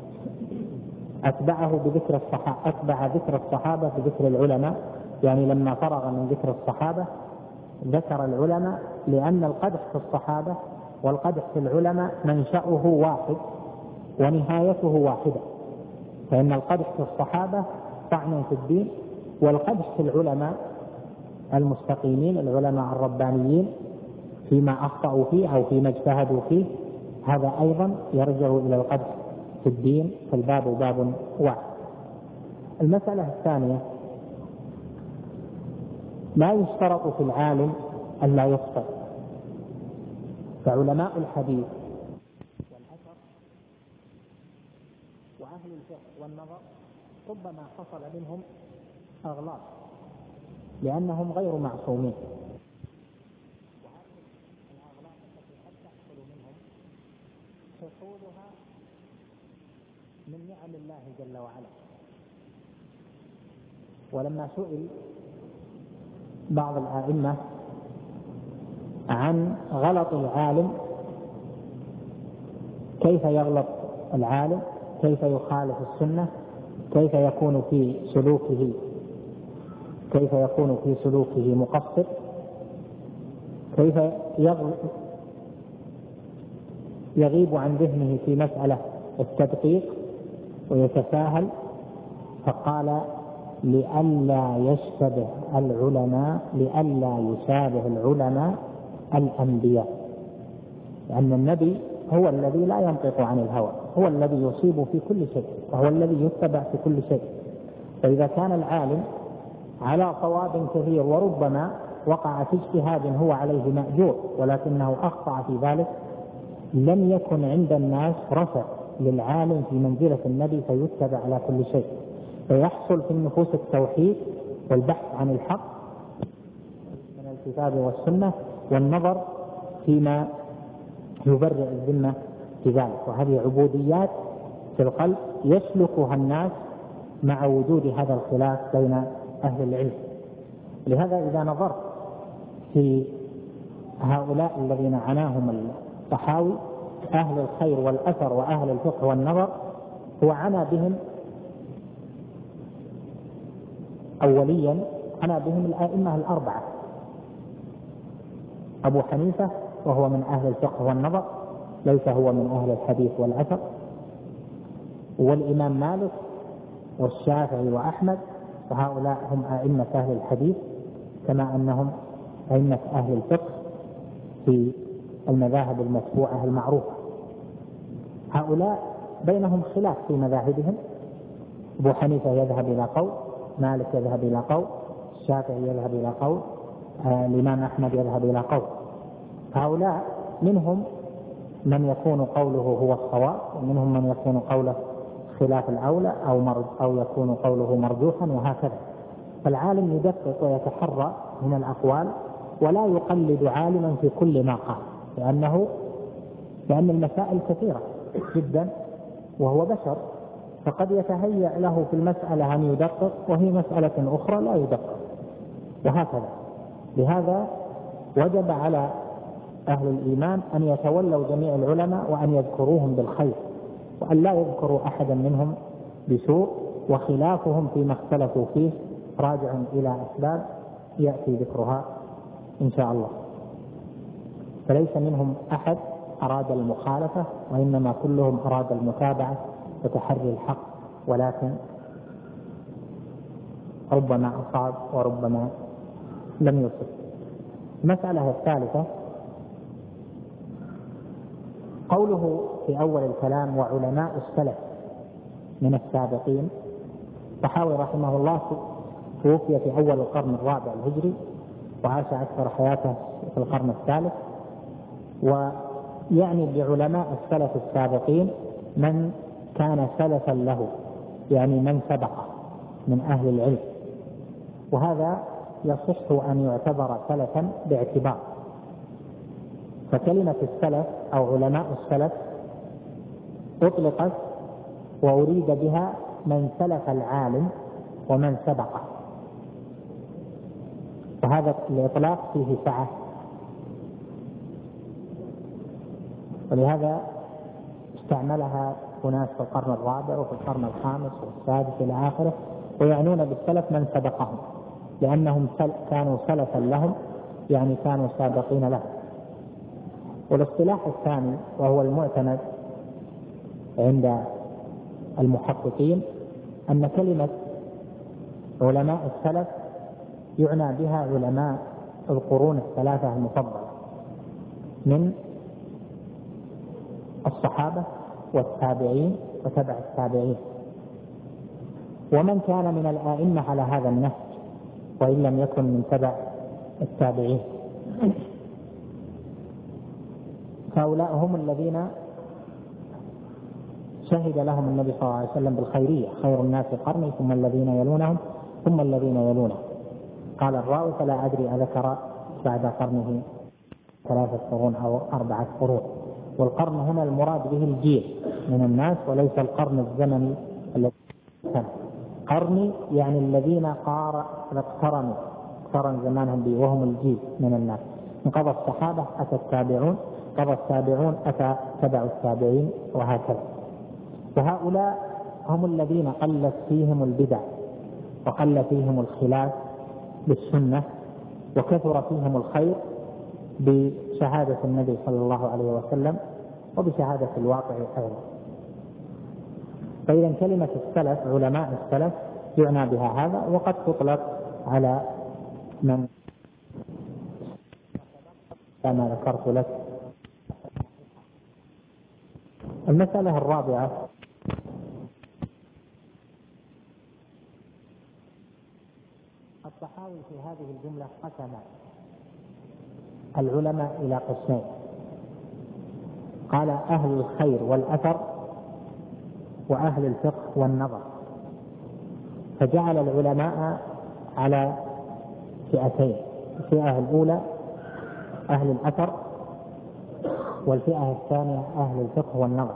أتبع ذكر الصحابة بذكر العلماء، يعني لما فرغ من ذكر الصحابة ذكر العلماء، لأن القدح في الصحابة والقدح في العلماء منشأه واحد ونهايته واحدة، فإن القدح في الصحابة طعن في الدين، والقدح في العلماء المستقيمين العلماء الربانيين فيما أخطأوا فيه أو فيما اجتهدوا فيه، هذا أيضا يرجع إلى القدح في الدين، فالباب باب واحد. المسألة الثانية: لا يشترط في العالم أن لا يخطئ، فعلماء الحديث والأثر وأهل الفقه والنظر ربما حصل منهم أغلاط لأنهم غير معصومين، وهذه الأغلاط التي قد تحصل منهم حصولها من نعم الله جل وعلا. ولما سئل بعض الأئمة عن غلط العالم، كيف يغلط العالم، كيف يخالف السنة، كيف يكون في سلوكه مقصر، كيف يغيب عن ذهنه في مسألة التدقيق ويتساهل، فقال: لئلا يشابه العلماء الأنبياء، لأن النبي هو الذي لا ينطق عن الهوى، هو الذي يصيب في كل شيء، وهو الذي يتبع في كل شيء. فإذا كان العالم على صواب كثير وربما وقع في اجتهاد هو عليه مأجور ولكنه أخطأ في ذلك، لم يكن عند الناس رفع للعالم في منزلة النبي فيتبع على كل شيء، فيحصل في النفوس التوحيد والبحث عن الحق من الكتاب والسنة والنظر فيما يبرئ الذمة في ذلك، وهذه عبوديات في القلب يسلكها الناس مع وجود هذا الخلاف بين أهل العلم. لهذا إذا نظرت في هؤلاء الذين عناهم الطحاوي أهل الخير والأثر وأهل الفقه والنظر، هو عنا بهم أوليا الآئمة الأربعة: أبو حنيفة وهو من أهل الفقه والنظر، ليس هو من أهل الحديث والأثر، والإمام مالك والشافعي وأحمد، وهؤلاء هم أئمة أهل الحديث كما أنهم أئمة أهل الفقه في المذاهب المتبوعة المعروفة. هؤلاء بينهم خلاف في مذاهبهم. أبو حنيفة يذهب إلى قول، مالك يذهب إلى قول، الشافعي يذهب إلى قول، الإمام أحمد يذهب إلى قول. هؤلاء منهم من يكون قوله هو الصواب، ومنهم من يكون قوله خلاف الأولى أو يكون قوله مرجوحا، وهكذا. فالعالم يدقق ويتحرى من الأقوال ولا يقلد عالما في كل ما قال، لأن المسائل كثيرة جدا وهو بشر، فقد يتهيأ له في المسألة أن يدقق وهي مسألة أخرى لا يدقق، وهكذا. لهذا وجب على أهل الإيمان أن يتولوا جميع العلماء وأن يذكروهم بالخير، وأن لا يذكروا أحدا منهم بسوء، وخلافهم فيما اختلفوا فيه راجع إلى أسباب يأتي ذكرها إن شاء الله. فليس منهم أحد أراد المخالفة، وإنما كلهم أراد المتابعة وتحري الحق، ولكن ربما أصاب وربما لم يصب. المسألة الثالثة قوله في أول الكلام وعلماء السلف من السابقين. الطحاوي رحمه الله توفي في أول القرن الرابع الهجري، وعاش أكثر حياته في القرن الثالث. ويعني بعلماء السلف السابقين من كان سلفا له، يعني من سبقه من أهل العلم، وهذا يصح أن يعتبر سلفا باعتبار. فكلمة السلف أو علماء السلف أطلقت وأريد بها من سلف العالم ومن سبقه، وهذا الإطلاق فيه سعة، ولهذا استعملها أناس في القرن الرابع وفي القرن الخامس والسادس إلى آخره، ويعنون بالسلف من سبقهم، لأنهم كانوا سلفا لهم، يعني كانوا سابقين لهم. والاصطلاح الثاني وهو المعتمد عند المحققين أن كلمة علماء السلف يعنى بها علماء القرون الثلاثة المفضلة من الصحابة والتابعين وتبع التابعين، ومن كان من الآئمة على هذا النهج وإن لم يكن من تبع التابعين. هؤلاء هم الذين شهد لهم النبي صلى الله عليه وسلم بالخيرية: خير الناس قرني ثم الذين يلونهم ثم الذين يلونهم. قال الراوي: فلا أدري أذكر بعد قرنه 3 قرون أو 4 قرون. والقرن هنا المراد به الجيل من الناس وليس القرن الزمني الذي كان. قرني يعني الذين اقترن زمانهم به، وهم الجيل من الناس. انقضى الصحابة أتى التابعون، قضى التابعون أتى تبع التابعين، وهكذا. وهؤلاء هم الذين قلت فيهم البدع وقل فيهم الخلاف بالسنة، وكثر فيهم الخير بشهادة النبي صلى الله عليه وسلم وبشهادة الواقع أيضا. فإذا كلمة السلف علماء السلف يعنى بها هذا، وقد تطلق على من كما ذكرت لك. المسألة الرابعة الطحاوي في هذه الجملة قسم العلماء إلى قسمين. قال: أهل الخير والأثر وأهل الفقه والنظر، فجعل العلماء على فئتين: الفئة الأولى أهل الأثر، والفئة الثانية أهل الفقه والنظر.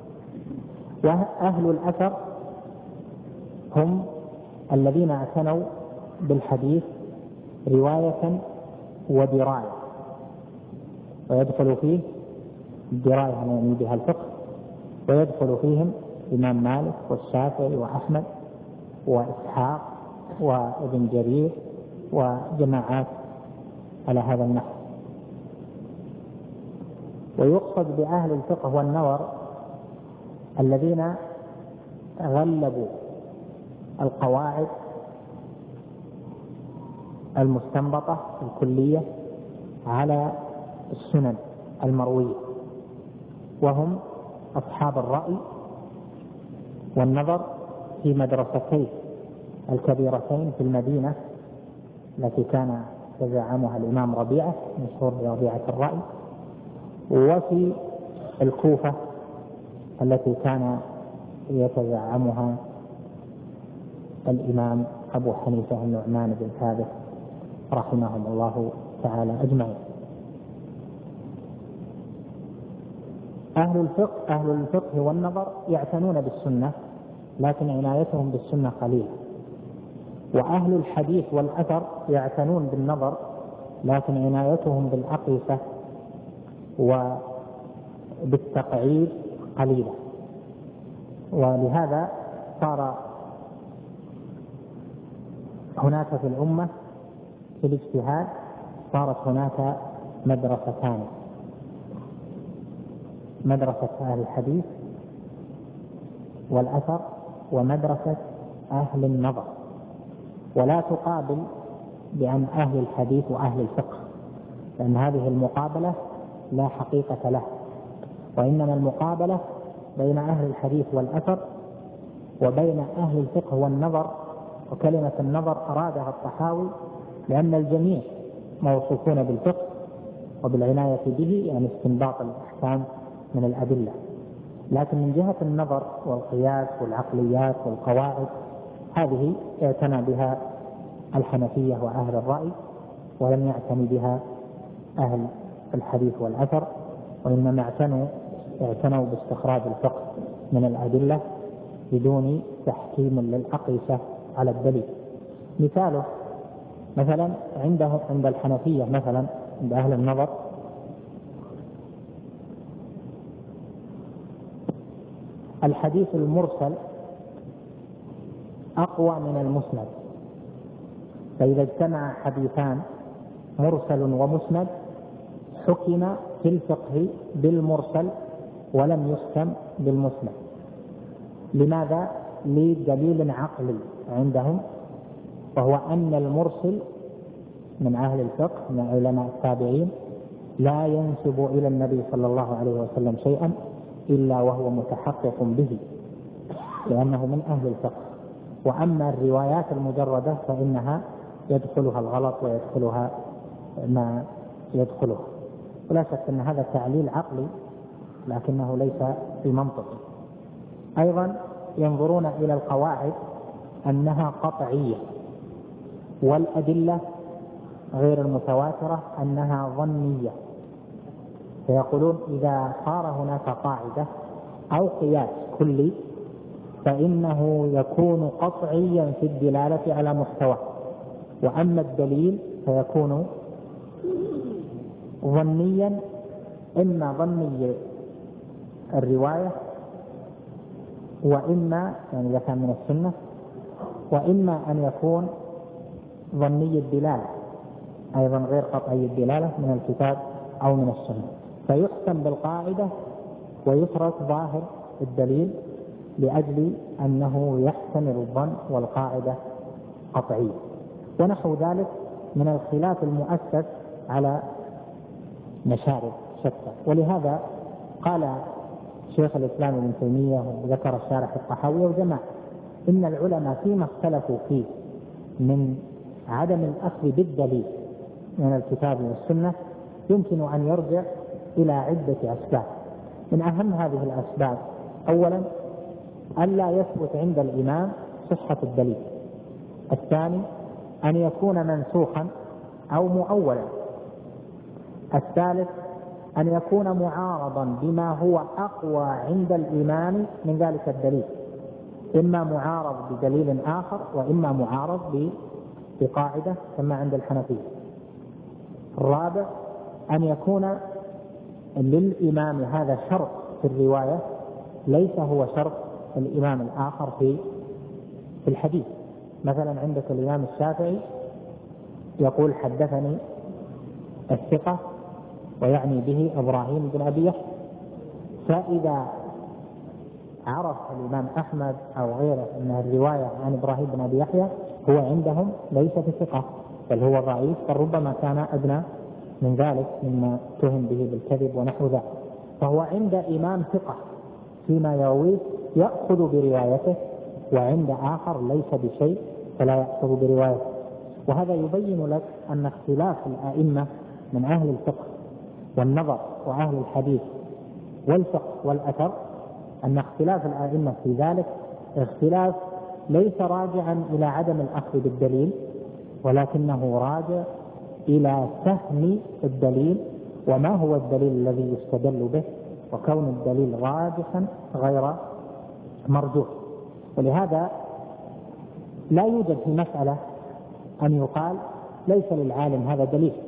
وأهل الأثر هم الذين اعتنوا بالحديث رواية ودراية، ويدخل فيه الدراية يعني بها الفقه، ويدخل فيهم الإمام مالك والشافعي وأحمد وإسحاق وابن جرير وجماعات على هذا النحو. ويقصد بأهل الفقه والنظر الذين غلبوا القواعد المستنبطة الكلية على السنن المروية، وهم أصحاب الرأي والنظر في مدرستين الكبيرتين في المدينة التي كان يزعمها الإمام ربيعة مشهور بربيعة الرأي، وفي الكوفة التي كان يتزعمها الإمام أبو حنيفة النعمان بن ثابت رحمهم الله تعالى أجمعين. أهل الفقه والنظر يعتنون بالسنة، لكن عنايتهم بالسنة قليلة. وأهل الحديث والأثر يعتنون بالنظر، لكن عنايتهم بالأقيسة وبالتقعيد قليلة. ولهذا صار هناك في الأمة في الاجتهاد صارت هناك مدرستان: مدرسة أهل الحديث والأثر، ومدرسة أهل النظر. ولا تقابل بأن أهل الحديث وأهل الفقه، لأن هذه المقابلة لا حقيقة لها، وإنما المقابلة بين أهل الحديث والأثر وبين أهل الفقه والنظر. وكلمة النظر أرادها الطحاوي لأن الجميع موصوفون بالفقه وبالعناية به، يعني استنباط الأحكام من الأدلة، لكن من جهة النظر والقياس والعقليات والقواعد هذه اعتنى بها الحنفية وأهل الرأي، ولم يعتني بها أهل الحديث والأثر، وإنما اعتنوا باستخراج الفقه من الأدلة بدون تحكيم للأقيسة على الدليل. مثاله مثلا عند الحنفية، مثلا عند أهل النظر، الحديث المرسل أقوى من المسند، فإذا اجتمع حديثان مرسل ومسند حكم في الفقه بالمرسل ولم يحكم بالمسند. لماذا؟ لدليل عقلي عندهم، وهو أن المرسل من أهل الفقه من علماء التابعين لا ينسب إلى النبي صلى الله عليه وسلم شيئا إلا وهو متحقق به، لأنه من أهل الفقه. وأما الروايات المجردة فإنها يدخلها الغلط ويدخلها ما يدخلها. ولا شك أن هذا تعليل عقلي لكنه ليس بمنطقي. أيضا ينظرون إلى القواعد أنها قطعية، والأدلة غير المتواترة أنها ظنية، فيقولون إذا صار هناك قاعدة أو قياس كلي فإنه يكون قطعيا في الدلالة على محتوى، وأما الدليل فيكون ظنيا، إما ظني الرواية وإما يعني إذا كان من السنة، وإما أن يكون ظني الدلالة أيضا غير قطعي الدلالة من الكتاب أو من السنة، فيحكم بالقاعدة ويترك ظاهر الدليل لأجل أنه يحتمل الظن والقاعدة قطعية. ونحو ذلك من الخلاف المؤسس على مشارب شتى. ولهذا قال شيخ الإسلام ابن تيمية وذكر الشارح الطحاوي وجماعة إن العلماء فيما اختلفوا فيه من عدم الأخذ بالدليل من الكتاب والسنة يمكن أن يرجع إلى عدة أسباب. من أهم هذه الأسباب: أولا ألا يثبت عند الإمام صحة الدليل. الثاني أن يكون منسوخا أو مؤولا. الثالث أن يكون معارضا بما هو أقوى عند الإمام من ذلك الدليل، إما معارض بدليل آخر وإما معارض بقاعدة كما عند الحنفية. الرابع أن يكون للإمام هذا شرط في الرواية ليس هو شرط الإمام الآخر في الحديث. مثلا عندك الإمام الشافعي يقول حدثني الثقة ويعني به إبراهيم بن أبي يحيى، فإذا عرف الإمام أحمد أو غيره أن الرواية عن إبراهيم بن أبي يحيى هو عندهم ليس بثقة بل هو ضعيف، فربما كان أدنى من ذلك مما اتهم به بالكذب ونحو ذلك، فهو عند إمام ثقة فيما يرويه يأخذ بروايته، وعند آخر ليس بشيء فلا يأخذ بروايته. وهذا يبين لك أن اختلاف الأئمة من أهل الفقه والنظر وأهل الحديث والفقه والأثر، أن اختلاف الأئمة في ذلك اختلاف ليس راجعا إلى عدم الأخذ بالدليل، ولكنه راجع إلى فهم الدليل وما هو الدليل الذي يستدل به، وكون الدليل راجحا غير مرجوح. ولهذا لا يوجد في مسألة أن يقال ليس للعالم هذا دليل،